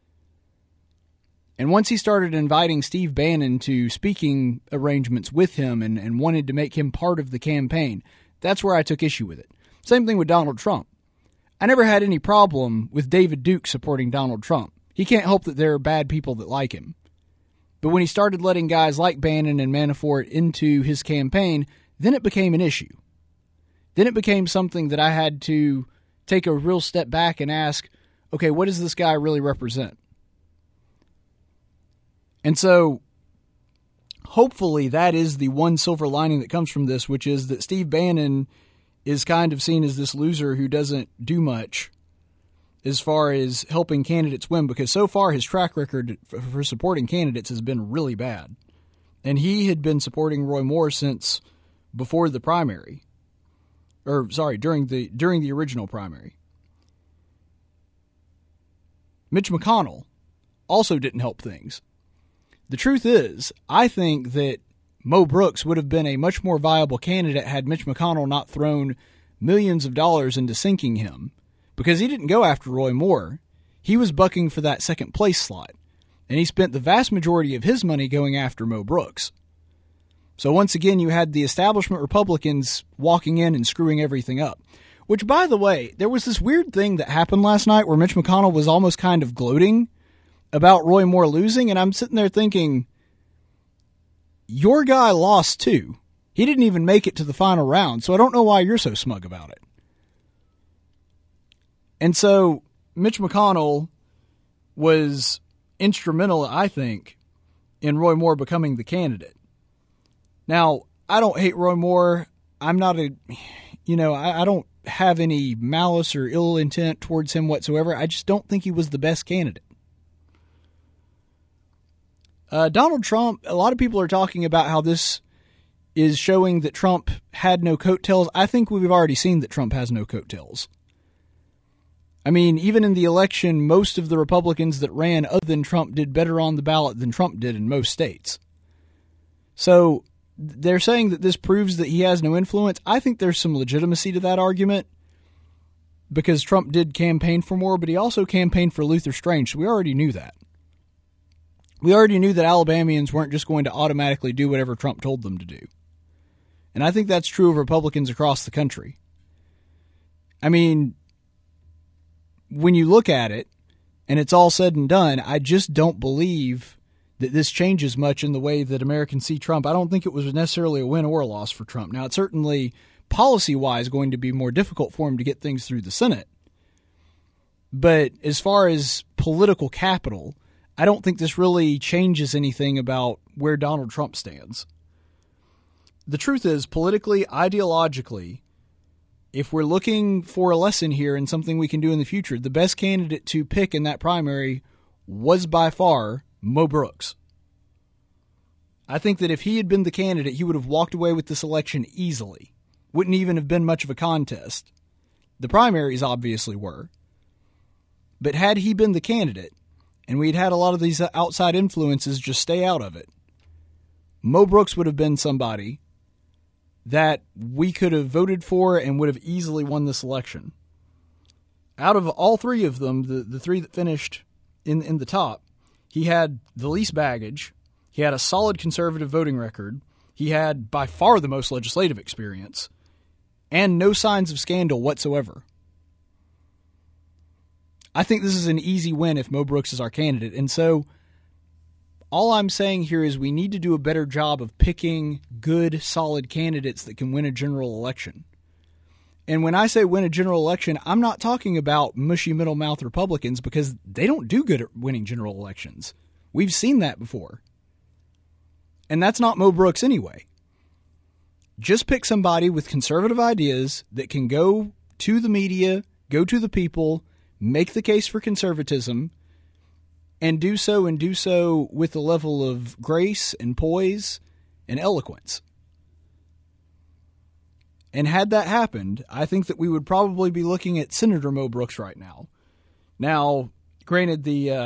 S4: And once he started inviting Steve Bannon to speaking arrangements with him and wanted to make him part of the campaign, that's where I took issue with it. Same thing with Donald Trump. I never had any problem with David Duke supporting Donald Trump. He can't help that there are bad people that like him. But when he started letting guys like Bannon and Manafort into his campaign, then it became an issue. Then it became something that I had to take a real step back and ask, okay, what does this guy really represent? And so, hopefully that is the one silver lining that comes from this, which is that Steve Bannon is kind of seen as this loser who doesn't do much as far as helping candidates win, because so far his track record for supporting candidates has been really bad. And he had been supporting Roy Moore since before the primary. During the original primary. Mitch McConnell also didn't help things. The truth is, I think that Mo Brooks would have been a much more viable candidate had Mitch McConnell not thrown millions of dollars into sinking him. Because he didn't go after Roy Moore. He was bucking for that second place slot. And he spent the vast majority of his money going after Mo Brooks. So once again, you had the establishment Republicans walking in and screwing everything up. Which, by the way, there was this weird thing that happened last night where Mitch McConnell was almost kind of gloating about Roy Moore losing. And I'm sitting there thinking, your guy lost too. He didn't even make it to the final round, so I don't know why you're so smug about it. And so Mitch McConnell was instrumental, I think, in Roy Moore becoming the candidate. Now, I don't hate Roy Moore. I'm not I don't have any malice or ill intent towards him whatsoever. I just don't think he was the best candidate. Donald Trump, a lot of people are talking about how this is showing that Trump had no coattails. I think we've already seen that Trump has no coattails. I mean, even in the election, most of the Republicans that ran other than Trump did better on the ballot than Trump did in most states. So they're saying that this proves that he has no influence. I think there's some legitimacy to that argument because Trump did campaign for Moore, but he also campaigned for Luther Strange. So we already knew that. We already knew that Alabamians weren't just going to automatically do whatever Trump told them to do. And I think that's true of Republicans across the country. I mean, when you look at it, and it's all said and done, I just don't believe that this changes much in the way that Americans see Trump. I don't think it was necessarily a win or a loss for Trump. Now, it's certainly policy-wise going to be more difficult for him to get things through the Senate. But as far as political capital, I don't think this really changes anything about where Donald Trump stands. The truth is, politically, ideologically, if we're looking for a lesson here and something we can do in the future, the best candidate to pick in that primary was by far Mo Brooks. I think that if he had been the candidate, he would have walked away with this election easily. Wouldn't even have been much of a contest. The primaries obviously were. But had he been the candidate, and we'd had a lot of these outside influences just stay out of it, Mo Brooks would have been somebody that we could have voted for and would have easily won this election. Out of all three of them, the three that finished in the top, he had the least baggage, he had a solid conservative voting record, he had by far the most legislative experience, and no signs of scandal whatsoever. I think this is an easy win if Mo Brooks is our candidate. And so all I'm saying here is we need to do a better job of picking good, solid candidates that can win a general election. And when I say win a general election, I'm not talking about mushy middle-mouth Republicans because they don't do good at winning general elections. We've seen that before. And that's not Mo Brooks anyway. Just pick somebody with conservative ideas that can go to the media, go to the people, make the case for conservatism, and do so with a level of grace and poise and eloquence. And had that happened, I think that we would probably be looking at Senator Mo Brooks right now. Now, granted,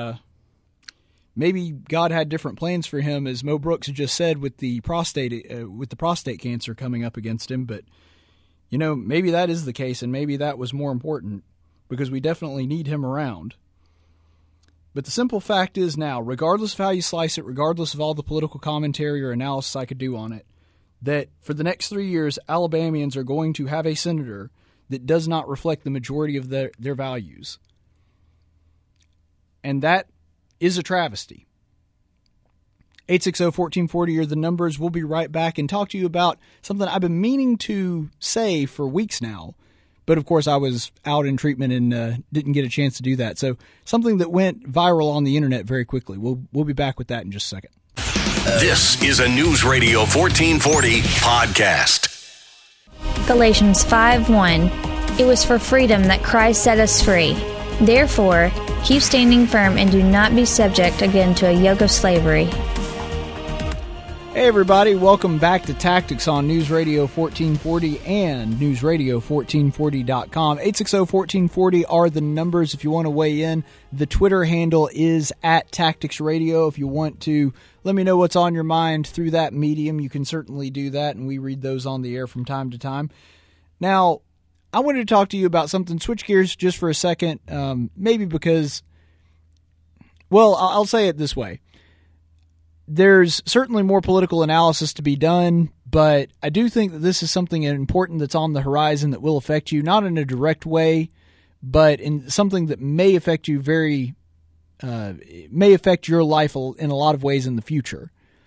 S4: maybe God had different plans for him, as Mo Brooks just said, with the prostate cancer coming up against him. But maybe that is the case, and maybe that was more important because we definitely need him around. But the simple fact is now, regardless of how you slice it, regardless of all the political commentary or analysis I could do on it, that for the next 3 years, Alabamians are going to have a senator that does not reflect the majority of their values. And that is a travesty. 860-1440 are the numbers. We'll be right back and talk to you about something I've been meaning to say for weeks now. But, of course, I was out in treatment and didn't get a chance to do that. So something that went viral on the internet very quickly. We'll be back with that in just a second.
S1: This is a News Radio 1440 podcast.
S10: Galatians 5:1. It was for freedom that Christ set us free. Therefore, keep standing firm and do not be subject again to a yoke of slavery.
S4: Hey everybody, welcome back to Tactics on News Radio 1440 and newsradio1440.com. 860-1440 are the numbers if you want to weigh in. The Twitter handle is @TacticsRadio. If you want to let me know what's on your mind through that medium, you can certainly do that, and we read those on the air from time to time. Now, I wanted to talk to you about something. Switch gears just for a second, maybe because, well, I'll say it this way. There's certainly more political analysis to be done, but I do think that this is something important that's on the horizon that will affect you, not in a direct way, but in something that may affect you may affect your life in a lot of ways in the future.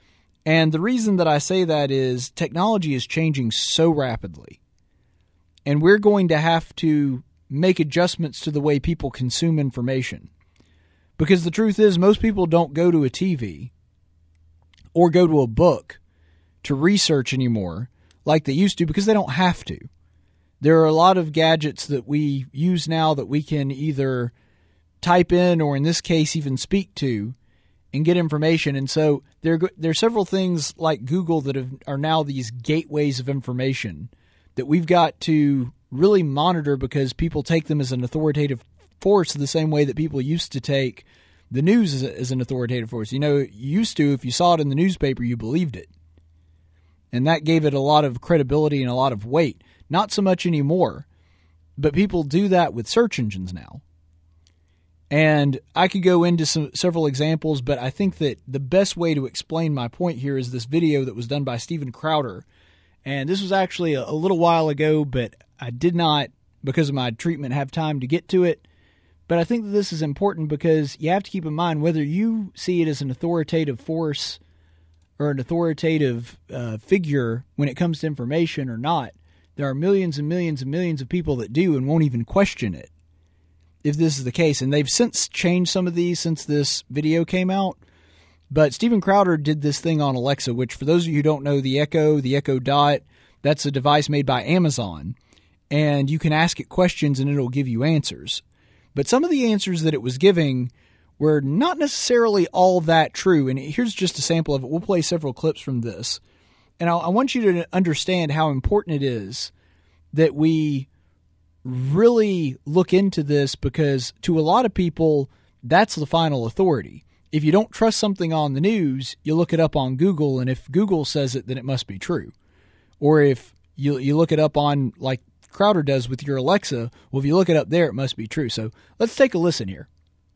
S4: And the reason that I say that is technology is changing so rapidly. And we're going to have to make adjustments to the way people consume information. Because the truth is, most people don't go to a TV or go to a book to research anymore like they used to, because they don't have to. There are a lot of gadgets that we use now that we can either type in or, in this case, even speak to and get information. And so there are several things like Google that are now these gateways of information that we've got to really monitor, because people take them as an authoritative force the same way that people used to take the news as an authoritative force. You know, used to, if you saw it in the newspaper, you believed it. And that gave it a lot of credibility and a lot of weight. Not so much anymore, but people do that with search engines now. And I could go into several examples, but I think that the best way to explain my point here is this video that was done by Steven Crowder. And this was actually a little while ago, but I did not, because of my treatment, have time to get to it. But I think that this is important because you have to keep in mind, whether you see it as an authoritative force or an authoritative figure when it comes to information or not, there are millions and millions and millions of people that do and won't even question it if this is the case. And they've since changed some of these since this video came out. But Steven Crowder did this thing on Alexa, which, for those of you who don't know, the Echo Dot, that's a device made by Amazon. And you can ask it questions and it'll give you answers. But some of the answers that it was giving were not necessarily all that true. And here's just a sample of it. We'll play several clips from this. And I want you to understand how important it is that we really look into this, because to a lot of people, that's the final authority. If you don't trust something on the news, you look it up on Google, and if Google says it, then it must be true. Or if you look it up on, like Crowder does with your Alexa, well, if you look it up there, it must be true. So let's take a listen here.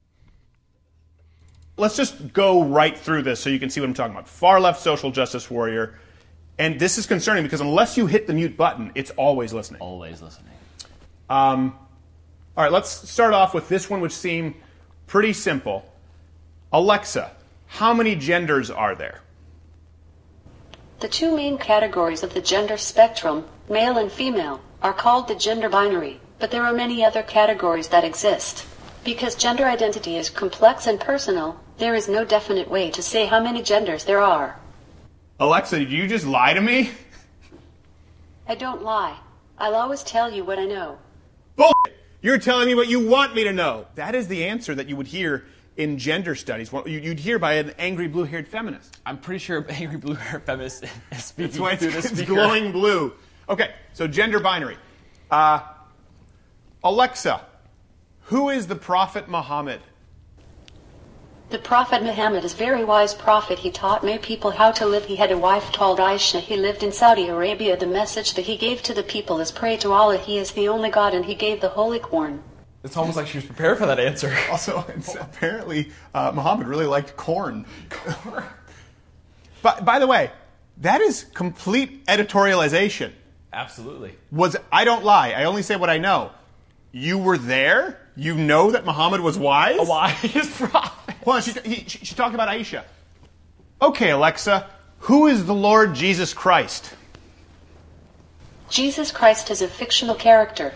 S12: Let's just go right through this so you can see what I'm talking about. Far left social justice warrior. And this is concerning because unless you hit the mute button, it's always listening.
S13: Always listening.
S12: All right, let's start off with this one, which seemed pretty simple. Alexa, how many genders are there?
S14: The two main categories of the gender spectrum, male and female, are called the gender binary, but there are many other categories that exist. Because gender identity is complex and personal, there is no definite way to say how many genders there are.
S12: Alexa, did you just lie to me?
S14: I don't lie. I'll always tell you what I know.
S12: Bullshit! You're telling me what you want me to know. That is the answer that you would hear in gender studies. You'd hear by an angry blue-haired feminist.
S13: I'm pretty sure angry blue-haired feminist is speaking
S12: through the
S13: speaker.
S12: It's glowing blue. Okay, so gender binary. Alexa, who is the Prophet Muhammad?
S14: The Prophet Muhammad is a very wise prophet. He taught many people how to live. He had a wife called Aisha. He lived in Saudi Arabia. The message that he gave to the people is pray to Allah. He is the only God, and he gave the Holy Quran.
S13: It's almost like she was prepared for that answer.
S12: Also, apparently, Muhammad really liked corn. By the way, that is complete editorialization.
S13: Absolutely.
S12: I don't lie. I only say what I know. You were there? You know that Muhammad was wise?
S13: A wise prophet.
S12: Hold on, she talked about Aisha. Okay, Alexa, who is the Lord Jesus Christ?
S14: Jesus Christ is a fictional character.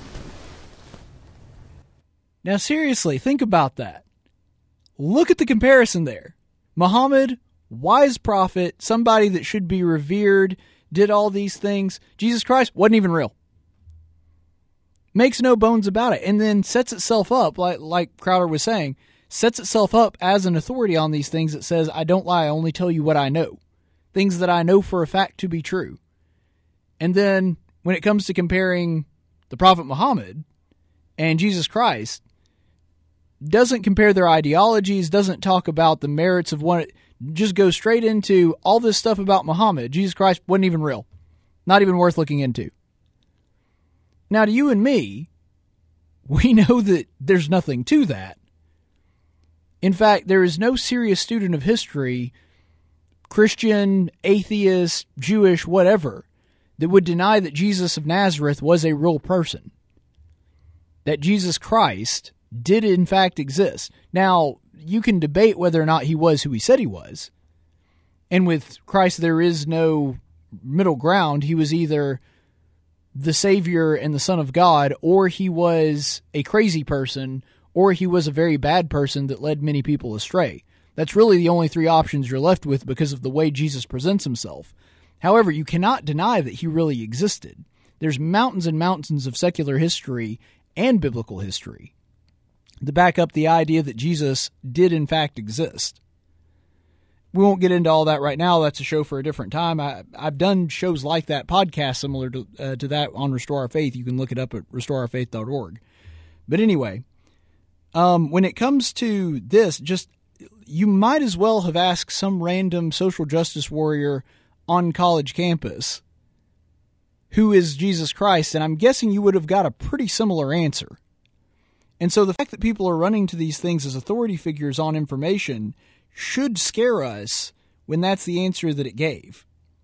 S4: Now, seriously, think about that. Look at the comparison there. Muhammad, wise prophet, somebody that should be revered, did all these things. Jesus Christ wasn't even real. Makes no bones about it. And then sets itself up, like Crowder was saying, sets itself up as an authority on these things that says, I don't lie, I only tell you what I know. Things that I know for a fact to be true. And then when it comes to comparing the Prophet Muhammad and Jesus Christ, doesn't compare their ideologies, doesn't talk about the merits of one, just goes straight into all this stuff about Muhammad. Jesus Christ wasn't even real. Not even worth looking into. Now, to you and me, we know that there's nothing to that. In fact, there is no serious student of history, Christian, atheist, Jewish, whatever, that would deny that Jesus of Nazareth was a real person. That Jesus Christ did in fact exist. Now, you can debate whether or not he was who he said he was. And with Christ, there is no middle ground. He was either the Savior and the Son of God, or he was a crazy person, or he was a very bad person that led many people astray. That's really the only three options you're left with because of the way Jesus presents himself. However, you cannot deny that he really existed. There's mountains and mountains of secular history and biblical history to back up the idea that Jesus did in fact exist. We won't get into all that right now. That's a show for a different time. I've done shows like that, podcasts similar to that on Restore Our Faith. You can look it up at restoreourfaith.org. But anyway, when it comes to this, you might as well have asked some random social justice warrior on college campus, who is Jesus Christ? And I'm guessing you would have got a pretty similar answer. And so the fact that people are running to these things as authority figures on information should scare us when that's the answer that it gave.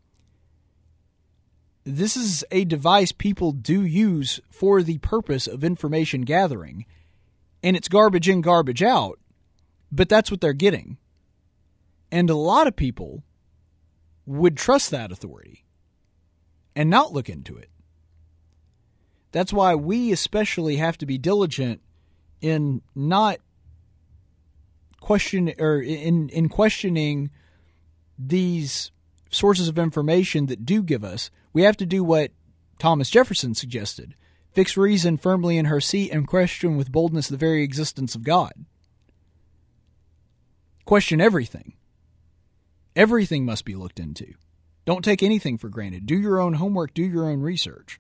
S4: This is a device people do use for the purpose of information gathering, and it's garbage in, garbage out, but that's what they're getting. And a lot of people would trust that authority and not look into it. That's why we especially have to be diligent in not in questioning these sources of information that do give us. We have to do what Thomas Jefferson suggested: fix reason firmly in her seat and question with boldness the very existence of God. Question everything. Everything must be looked into. Don't take anything for granted. Do your own homework. Do your own research.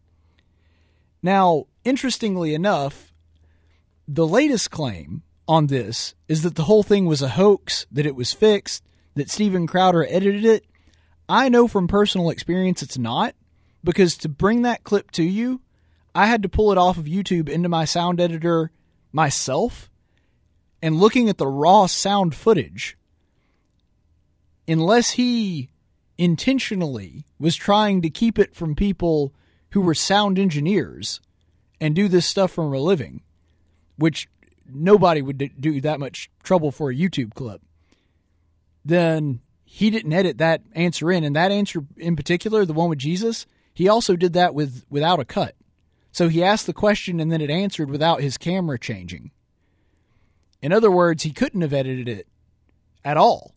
S4: Now, interestingly enough, the latest claim on this is that the whole thing was a hoax, that it was fixed, that Steven Crowder edited it. I know from personal experience it's not, because to bring that clip to you, I had to pull it off of YouTube into my sound editor myself, and looking at the raw sound footage, unless he intentionally was trying to keep it from people who were sound engineers and do this stuff for a living, which nobody would do that much trouble for a YouTube clip, then he didn't edit that answer in. And that answer in particular, the one with Jesus, he also did that without a cut. So he asked the question and then it answered without his camera changing. In other words, he couldn't have edited it at all.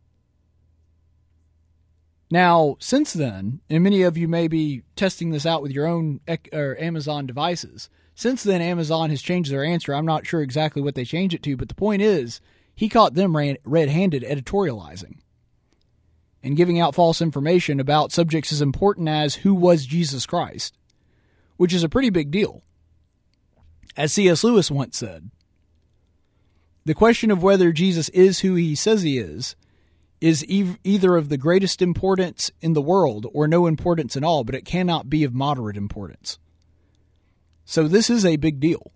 S4: Now, since then, and many of you may be testing this out with your own Amazon devices, since then Amazon has changed their answer. I'm not sure exactly what they changed it to, but the point is, he caught them red-handed editorializing and giving out false information about subjects as important as who was Jesus Christ, which is a pretty big deal. As C.S. Lewis once said, the question of whether Jesus is who he says he is either of the greatest importance in the world or no importance at all, but it cannot be of moderate importance. So this is a big deal.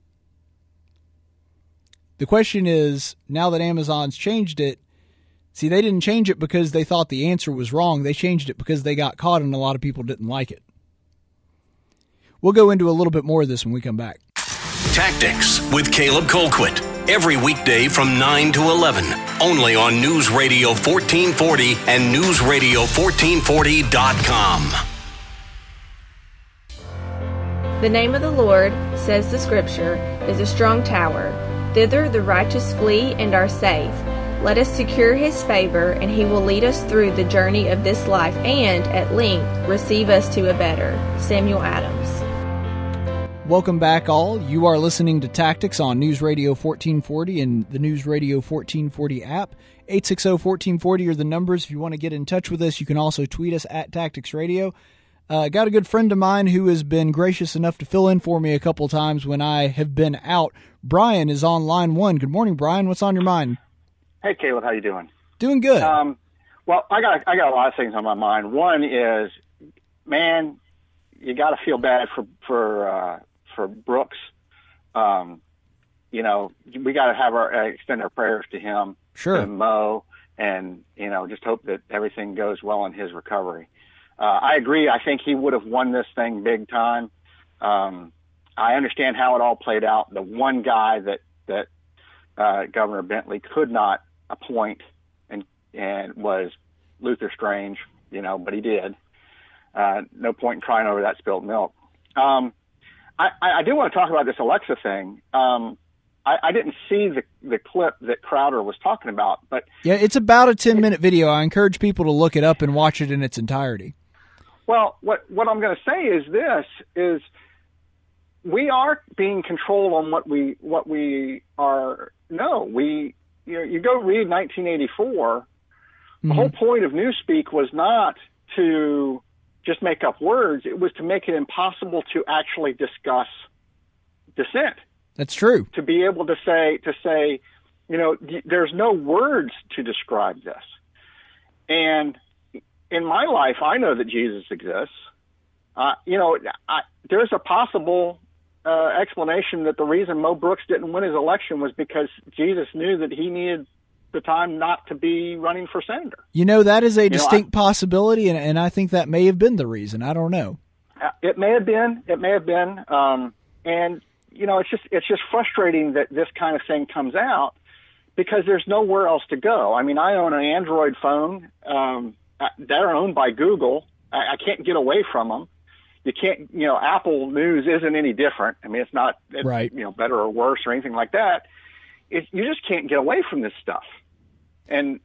S4: The question is, now that Amazon's changed it, see, they didn't change it because they thought the answer was wrong. They changed it because they got caught and a lot of people didn't like it. We'll go into a little bit more of this when we come back.
S1: Tactics with Caleb Colquitt. Every weekday from 9 to 11. Only on News Radio 1440 and NewsRadio1440.com.
S6: The name of the Lord, says the Scripture, is a strong tower. Thither the righteous flee and are safe. Let us secure his favor, and he will lead us through the journey of this life and, at length, receive us to a better. Samuel Adams.
S4: Welcome back, all. You are listening to Tactics on News Radio 1440 and the News Radio 1440 app. 860-1440 are the numbers. If you want to get in touch with us, you can also tweet us at Tactics Radio. Got a good friend of mine who has been gracious enough to fill in for me a couple times when I have been out. Brian is on line one. Good morning, Brian. What's on your mind?
S15: Hey, Caleb. How you doing?
S4: Doing good.
S15: Well, I got a lot of things on my mind. One is, man, you got to feel bad for Brooks. You know, we got to have extend our prayers to him,
S4: sure,
S15: to Mo, and just hope that everything goes well in his recovery. I agree. I think he would have won this thing big time. I understand how it all played out. The one guy that Governor Bentley could not appoint and was Luther Strange, but he did. No point in crying over that spilled milk. I do want to talk about this Alexa thing. I didn't see the clip that Crowder was talking about, but
S4: yeah, it's about a 10-minute video. I encourage people to look it up and watch it in its entirety. Well,
S15: what I'm going to say is this: is we are being controlled on what we are. No, you go read 1984. The whole point of Newspeak was not to just make up words. It was to make it impossible to actually discuss dissent.
S4: That's true.
S15: To be able to say, there's no words to describe this. And in my life, I know that Jesus exists. There's a possible explanation that the reason Mo Brooks didn't win his election was because Jesus knew that he needed the time not to be running for senator.
S4: That is a distinct possibility, and I think that may have been the reason. I don't know.
S15: It may have been. And it's just frustrating that this kind of thing comes out because there's nowhere else to go. I mean, I own an Android phone. They're owned by Google. I can't get away from them. You can't, Apple News isn't any different. I mean, it's not,
S4: right.
S15: Better or worse or anything like that. You just can't get away from this stuff. And,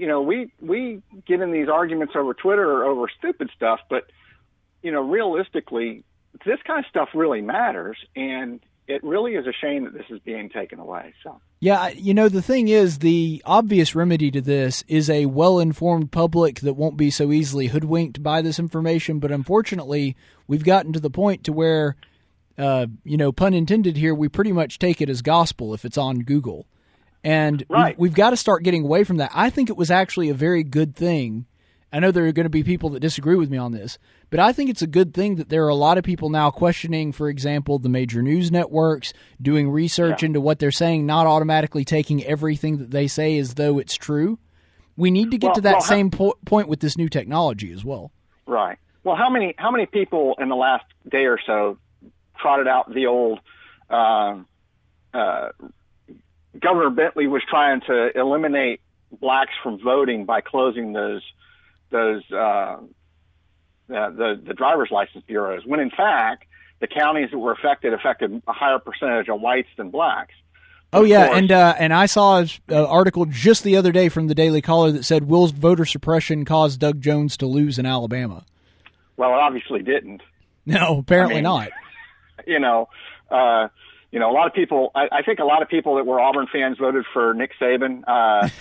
S15: we get in these arguments over Twitter or over stupid stuff, but, realistically, this kind of stuff really matters. And it really is a shame that this is being taken away. So.
S4: Yeah, the thing is, the obvious remedy to this is a well-informed public that won't be so easily hoodwinked by this information. But unfortunately, we've gotten to the point to where, pun intended here, we pretty much take it as gospel if it's on Google. And
S15: right.
S4: we've got to start getting away from that. I think it was actually a very good thing. I know there are going to be people that disagree with me on this, but I think it's a good thing that there are a lot of people now questioning, for example, the major news networks, doing research into what they're saying, not automatically taking everything that they say as though it's true. We need to get to that same point with this new technology as well.
S15: Right. Well, how many people in the last day or so trotted out the old Governor Bentley was trying to eliminate blacks from voting by closing the driver's license bureaus, when in fact the counties that were affected a higher percentage of whites than blacks.
S4: Oh yeah, and I saw an article just the other day from the Daily Caller that said, "Will voter suppression cause Doug Jones to lose in Alabama?"
S15: Well, it obviously didn't.
S4: No, apparently not.
S15: A lot of people. I think a lot of people that were Auburn fans voted for Nick Saban. I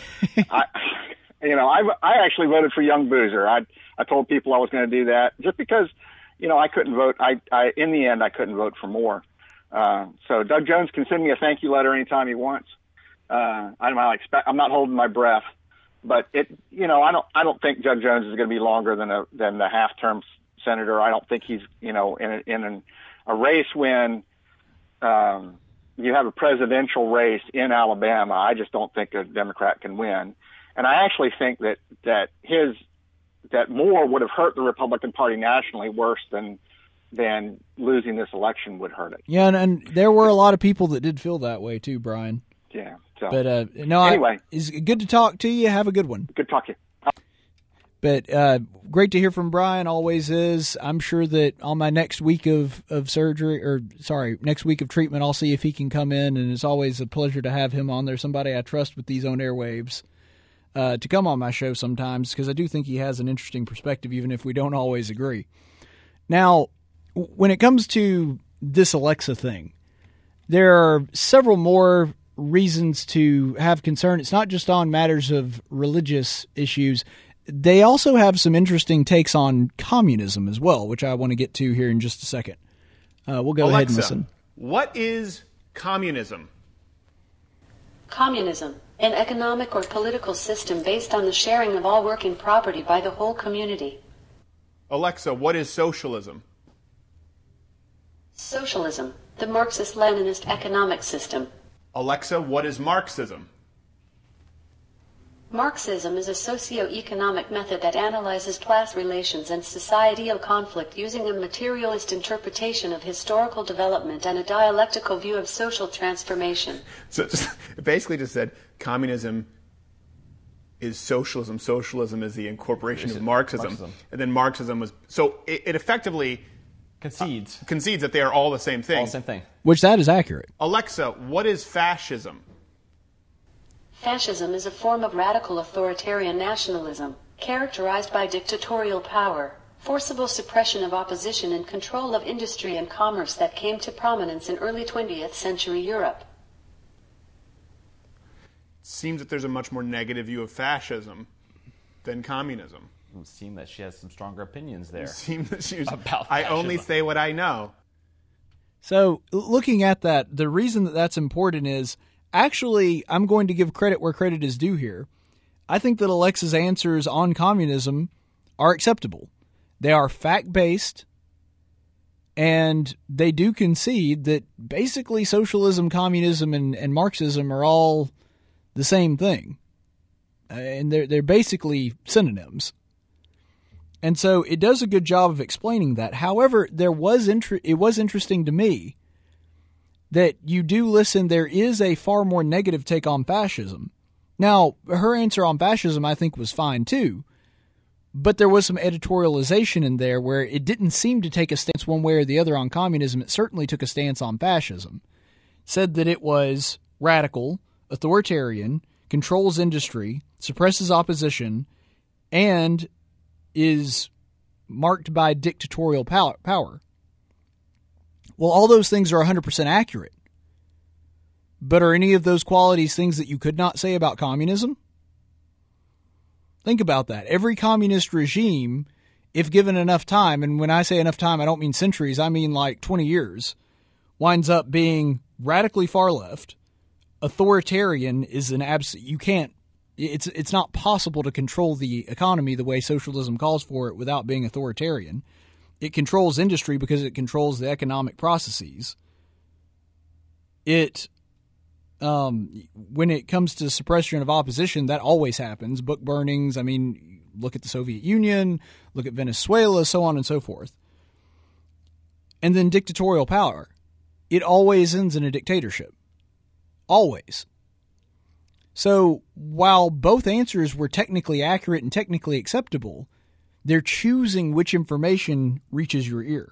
S15: actually voted for Young Boozer. I told people I was going to do that just because, I couldn't vote. In the end, I couldn't vote for Moore. So Doug Jones can send me a thank you letter anytime he wants. I'm not holding my breath, but I don't think Doug Jones is going to be longer than the half-term senator. I don't think he's, in a race when, you have a presidential race in Alabama. I just don't think a Democrat can win. And I actually think that Moore would have hurt the Republican Party nationally worse than losing this election would hurt it.
S4: Yeah, and there were a lot of people that did feel that way too, Brian.
S15: Yeah. So,
S4: but
S15: anyway,
S4: it's good to talk to you. Have a good one.
S15: Good to talk to you.
S4: But great to hear from Brian, always is. I'm sure that on my next week of next week of treatment, I'll see if he can come in, and it's always a pleasure to have him on there, somebody I trust with these own airwaves, to come on my show sometimes, because I do think he has an interesting perspective, even if we don't always agree. Now, when it comes to this Alexa thing, there are several more reasons to have concern. It's not just on matters of religious issues. They also have some interesting takes on communism as well, which I want to get to here in just a second. We'll go ahead and listen.
S12: What is communism?
S14: Communism, an economic or political system based on the sharing of all working property by the whole community.
S12: Alexa, what is socialism?
S14: Socialism, the Marxist-Leninist economic system.
S12: Alexa, what is Marxism?
S14: Marxism is a socio-economic method that analyzes class relations and societal conflict using a materialist interpretation of historical development and a dialectical view of social transformation.
S12: So it basically just said communism is socialism. Socialism is the incorporation of
S13: Marxism.
S12: And then Marxism was... So it effectively...
S13: Concedes
S12: that they are all the same thing.
S13: All the same thing.
S4: Which that is accurate.
S12: Alexa, what is fascism?
S14: Fascism is a form of radical authoritarian nationalism, characterized by dictatorial power, forcible suppression of opposition and control of industry and commerce that came to prominence in early 20th century Europe.
S12: It seems that there's a much more negative view of fascism than communism.
S13: It would seem that she has some stronger opinions there.
S12: It seems that she was,
S13: about
S12: I
S13: fascism.
S12: only say what I know.
S4: So looking at that, the reason that that's important is, actually, I'm going to give credit where credit is due here. I think that Alexa's answers on communism are acceptable. They are fact-based, and they do concede that basically socialism, communism, and Marxism are all the same thing. And they're basically synonyms. And so it does a good job of explaining that. However, it was interesting to me that you do listen, there is a far more negative take on fascism. Now, her answer on fascism I think was fine too, but there was some editorialization in there where it didn't seem to take a stance one way or the other on communism. It certainly took a stance on fascism. Said that it was radical, authoritarian, controls industry, suppresses opposition, and is marked by dictatorial power. Well, all those things are 100% accurate. But are any of those qualities things that you could not say about communism? Think about that. Every communist regime, if given enough time, and when I say enough time, I don't mean centuries, I mean like 20 years, winds up being radically far left. Authoritarian is an absolute, you can't, it's not possible to control the economy the way socialism calls for it without being authoritarian. It controls industry because it controls the economic processes. When it comes to suppression of opposition, that always happens. Book burnings, I mean, look at the Soviet Union, look at Venezuela, so on and so forth. And then dictatorial power. It always ends in a dictatorship. Always. So while both answers were technically accurate and technically acceptable, they're choosing which information reaches your ear.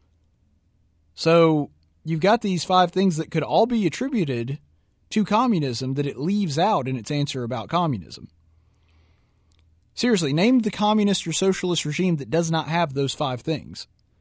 S4: So you've got these 5 things that could all be attributed to communism that it leaves out in its answer about communism. Seriously, name the communist or socialist regime that does not have those 5 things.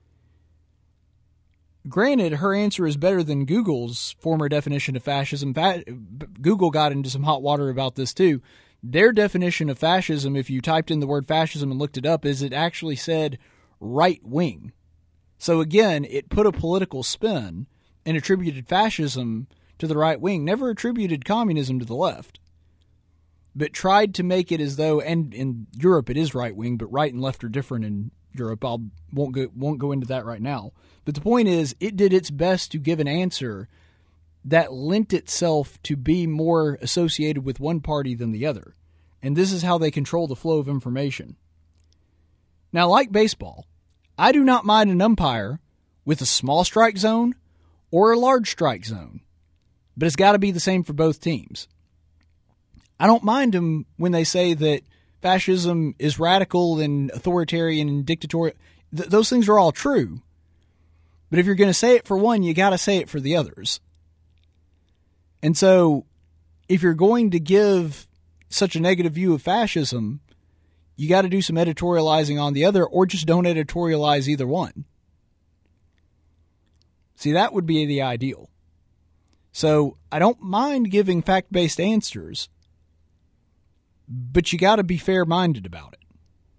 S4: Granted, her answer is better than Google's former definition of fascism. Google got into some hot water about this too. Their definition of fascism, if you typed in the word fascism and looked it up, is it actually said right wing. So again, it put a political spin and attributed fascism to the right wing, never attributed communism to the left, but tried to make it as though, and in Europe it is right wing, but right and left are different in Europe. Won't go into that right now. But the point is, it did its best to give an answer that lent itself to be more associated with one party than the other. And this is how they control the flow of information. Now, like baseball, I do not mind an umpire with a small strike zone or a large strike zone, but it's got to be the same for both teams. I don't mind them when they say that fascism is radical and authoritarian and dictatorial. Those things are all true. But if you're going to say it for one, you got to say it for the others. And so if you're going to give such a negative view of fascism, you got to do some editorializing on the other, or just don't editorialize either one. See, that would be the ideal. So I don't mind giving fact-based answers, but you got to be fair-minded about it.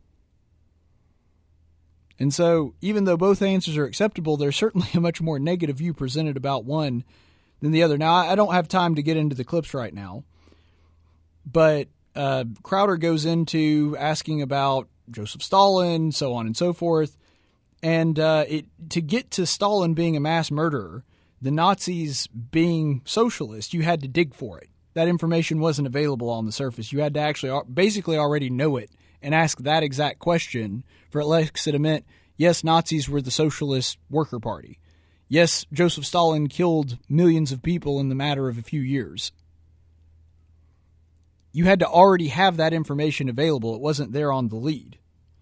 S4: And so even though both answers are acceptable, there's certainly a much more negative view presented about one than the other. Now, I don't have time to get into the clips right now, but Crowder goes into asking about Joseph Stalin, so on and so forth. And to get to Stalin being a mass murderer, the Nazis being socialist, you had to dig for it. That information wasn't available on the surface. You had to actually basically already know it and ask that exact question for Alexa to admit, yes, Nazis were the Socialist Worker Party. Yes, Joseph Stalin killed millions of people in the matter of a few years. You had to already have that information available. It wasn't there on the lead.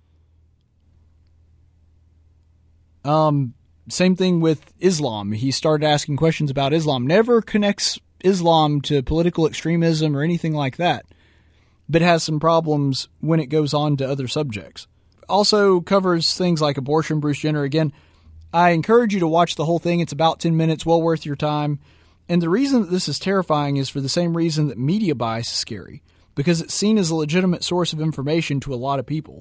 S4: Same thing with Islam. He started asking questions about Islam. Never connects Islam to political extremism or anything like that, but has some problems when it goes on to other subjects. Also covers things like abortion. Bruce Jenner, again, I encourage you to watch the whole thing. It's about 10 minutes, well worth your time. And the reason that this is terrifying is for the same reason that media bias is scary, because it's seen as a legitimate source of information to a lot of people.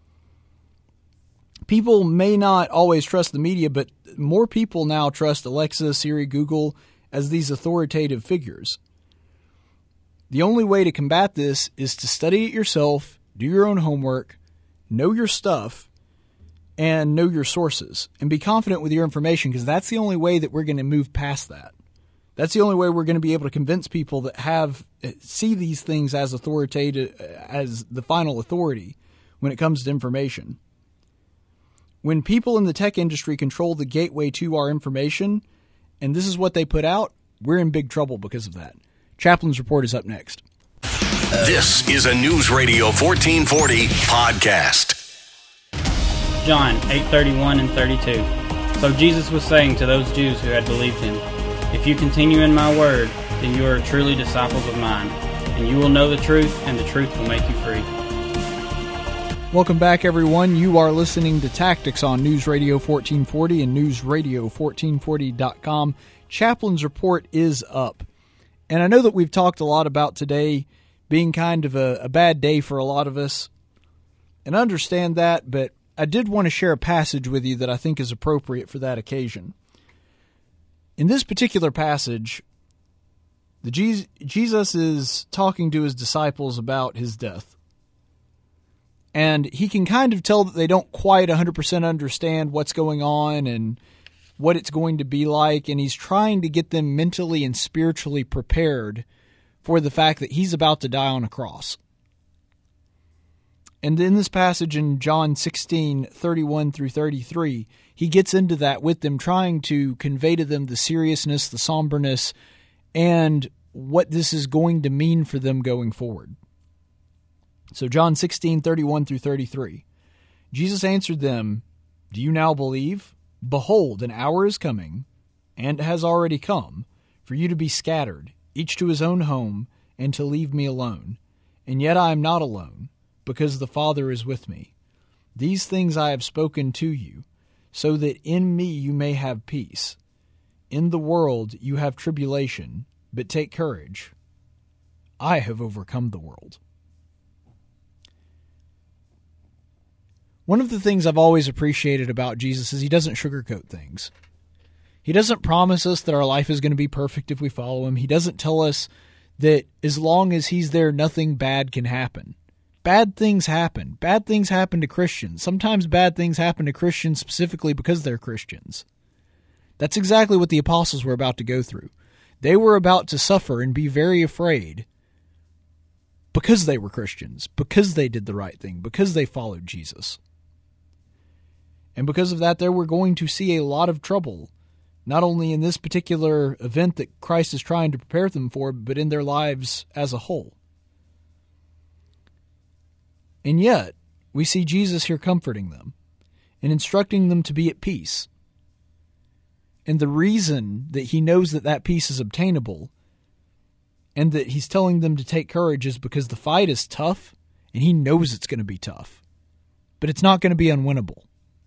S4: People may not always trust the media, but more people now trust Alexa, Siri, Google as these authoritative figures. The only way to combat this is to study it yourself, do your own homework, know your stuff, and know your sources, and be confident with your information, because that's the only way that we're going to move past that. That's the only way we're going to be able to convince people that see these things as authoritative, as the final authority when it comes to information. When people in the tech industry control the gateway to our information, and this is what they put out, we're in big trouble because of that. Chaplain's Report is up next.
S1: This is a News Radio 1440 podcast.
S16: John 8:31 and 32. So Jesus was saying to those Jews who had believed him, "If you continue in my word, then you are truly disciples of mine, and you will know the truth, and the truth will make you free."
S4: Welcome back, everyone. You are listening to Tactics on News Radio 1440 and newsradio1440.com. Chaplain's Report is up. And I know that we've talked a lot about today being kind of a bad day for a lot of us. And I understand that, but I did want to share a passage with you that I think is appropriate for that occasion. In this particular passage, Jesus is talking to his disciples about his death. And he can kind of tell that they don't quite 100% understand what's going on and what it's going to be like. And he's trying to get them mentally and spiritually prepared for the fact that he's about to die on a cross. And in this passage in John 16:31 through 33, he gets into that with them, trying to convey to them the seriousness, the somberness, and what this is going to mean for them going forward. So John 16:31 through 33. Jesus answered them, "Do you now believe? Behold, an hour is coming, and has already come, for you to be scattered, each to his own home, and to leave me alone. And yet I am not alone, because the Father is with me. These things I have spoken to you, so that in me you may have peace. In the world you have tribulation, but take courage. I have overcome the world." One of the things I've always appreciated about Jesus is he doesn't sugarcoat things. He doesn't promise us that our life is going to be perfect if we follow him. He doesn't tell us that as long as he's there, nothing bad can happen. Bad things happen. Bad things happen to Christians. Sometimes bad things happen to Christians specifically because they're Christians. That's exactly what the apostles were about to go through. They were about to suffer and be very afraid because they were Christians, because they did the right thing, because they followed Jesus. And because of that, they were going to see a lot of trouble, not only in this particular event that Christ is trying to prepare them for, but in their lives as a whole. And yet, we see Jesus here comforting them and instructing them to be at peace. And the reason that he knows that that peace is obtainable and that he's telling them to take courage is because the fight is tough, and he knows it's going to be tough. But it's not going to be unwinnable.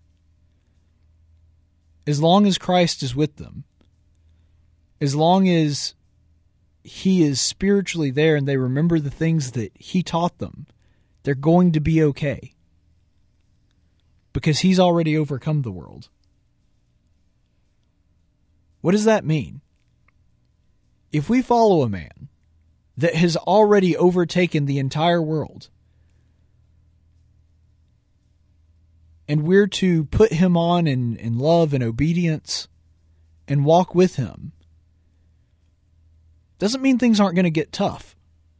S4: As long as Christ is with them, as long as he is spiritually there and they remember the things that he taught them, they're going to be okay. Because he's already overcome the world. What does that mean? If we follow a man that has already overtaken the entire world, and we're to put him on in love and obedience and walk with him, doesn't mean things aren't going to get tough.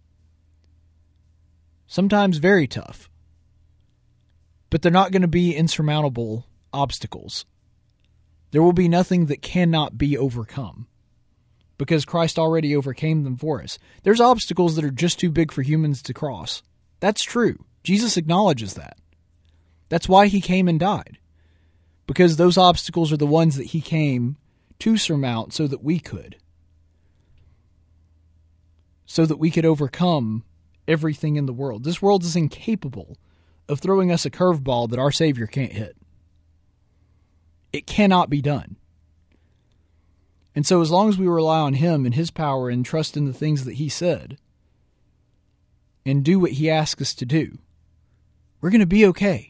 S4: Sometimes very tough. But they're not going to be insurmountable obstacles. There will be nothing that cannot be overcome because Christ already overcame them for us. There's obstacles that are just too big for humans to cross. That's true. Jesus acknowledges that. That's why he came and died. Because those obstacles are the ones that he came to surmount so that we could. So that we could overcome everything in the world. This world is incapable of throwing us a curveball that our Savior can't hit. It cannot be done. And so as long as we rely on him and his power and trust in the things that he said and do what he asks us to do, we're going to be okay.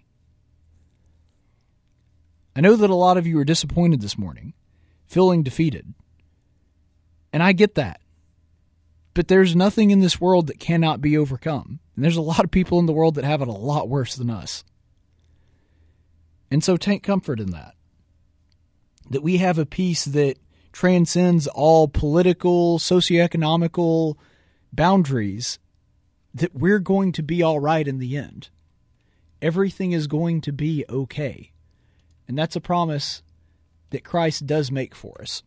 S4: I know that a lot of you are disappointed this morning, feeling defeated. And I get that. But there's nothing in this world that cannot be overcome. And there's a lot of people in the world that have it a lot worse than us. And so take comfort in that. That we have a peace that transcends all political, socioeconomical boundaries, that we're going to be all right in the end. Everything is going to be okay. And that's a promise that Christ does make for us.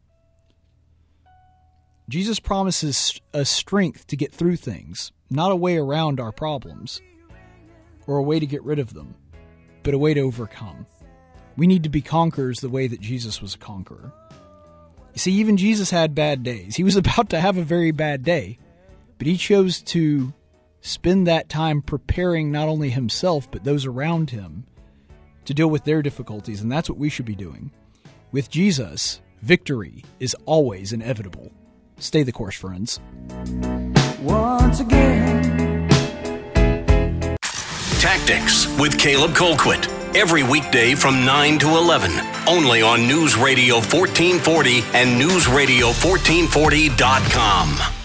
S4: Jesus promises us strength to get through things, not a way around our problems or a way to get rid of them, but a way to overcome. We need to be conquerors the way that Jesus was a conqueror. You see, even Jesus had bad days. He was about to have a very bad day, but he chose to spend that time preparing not only himself, but those around him to deal with their difficulties, and that's what we should be doing. With Jesus, victory is always inevitable. Stay the course, friends.
S11: Once again.
S1: Tactics with Caleb Colquitt. Every weekday from 9 to 11. Only on News Radio 1440 and NewsRadio1440.com.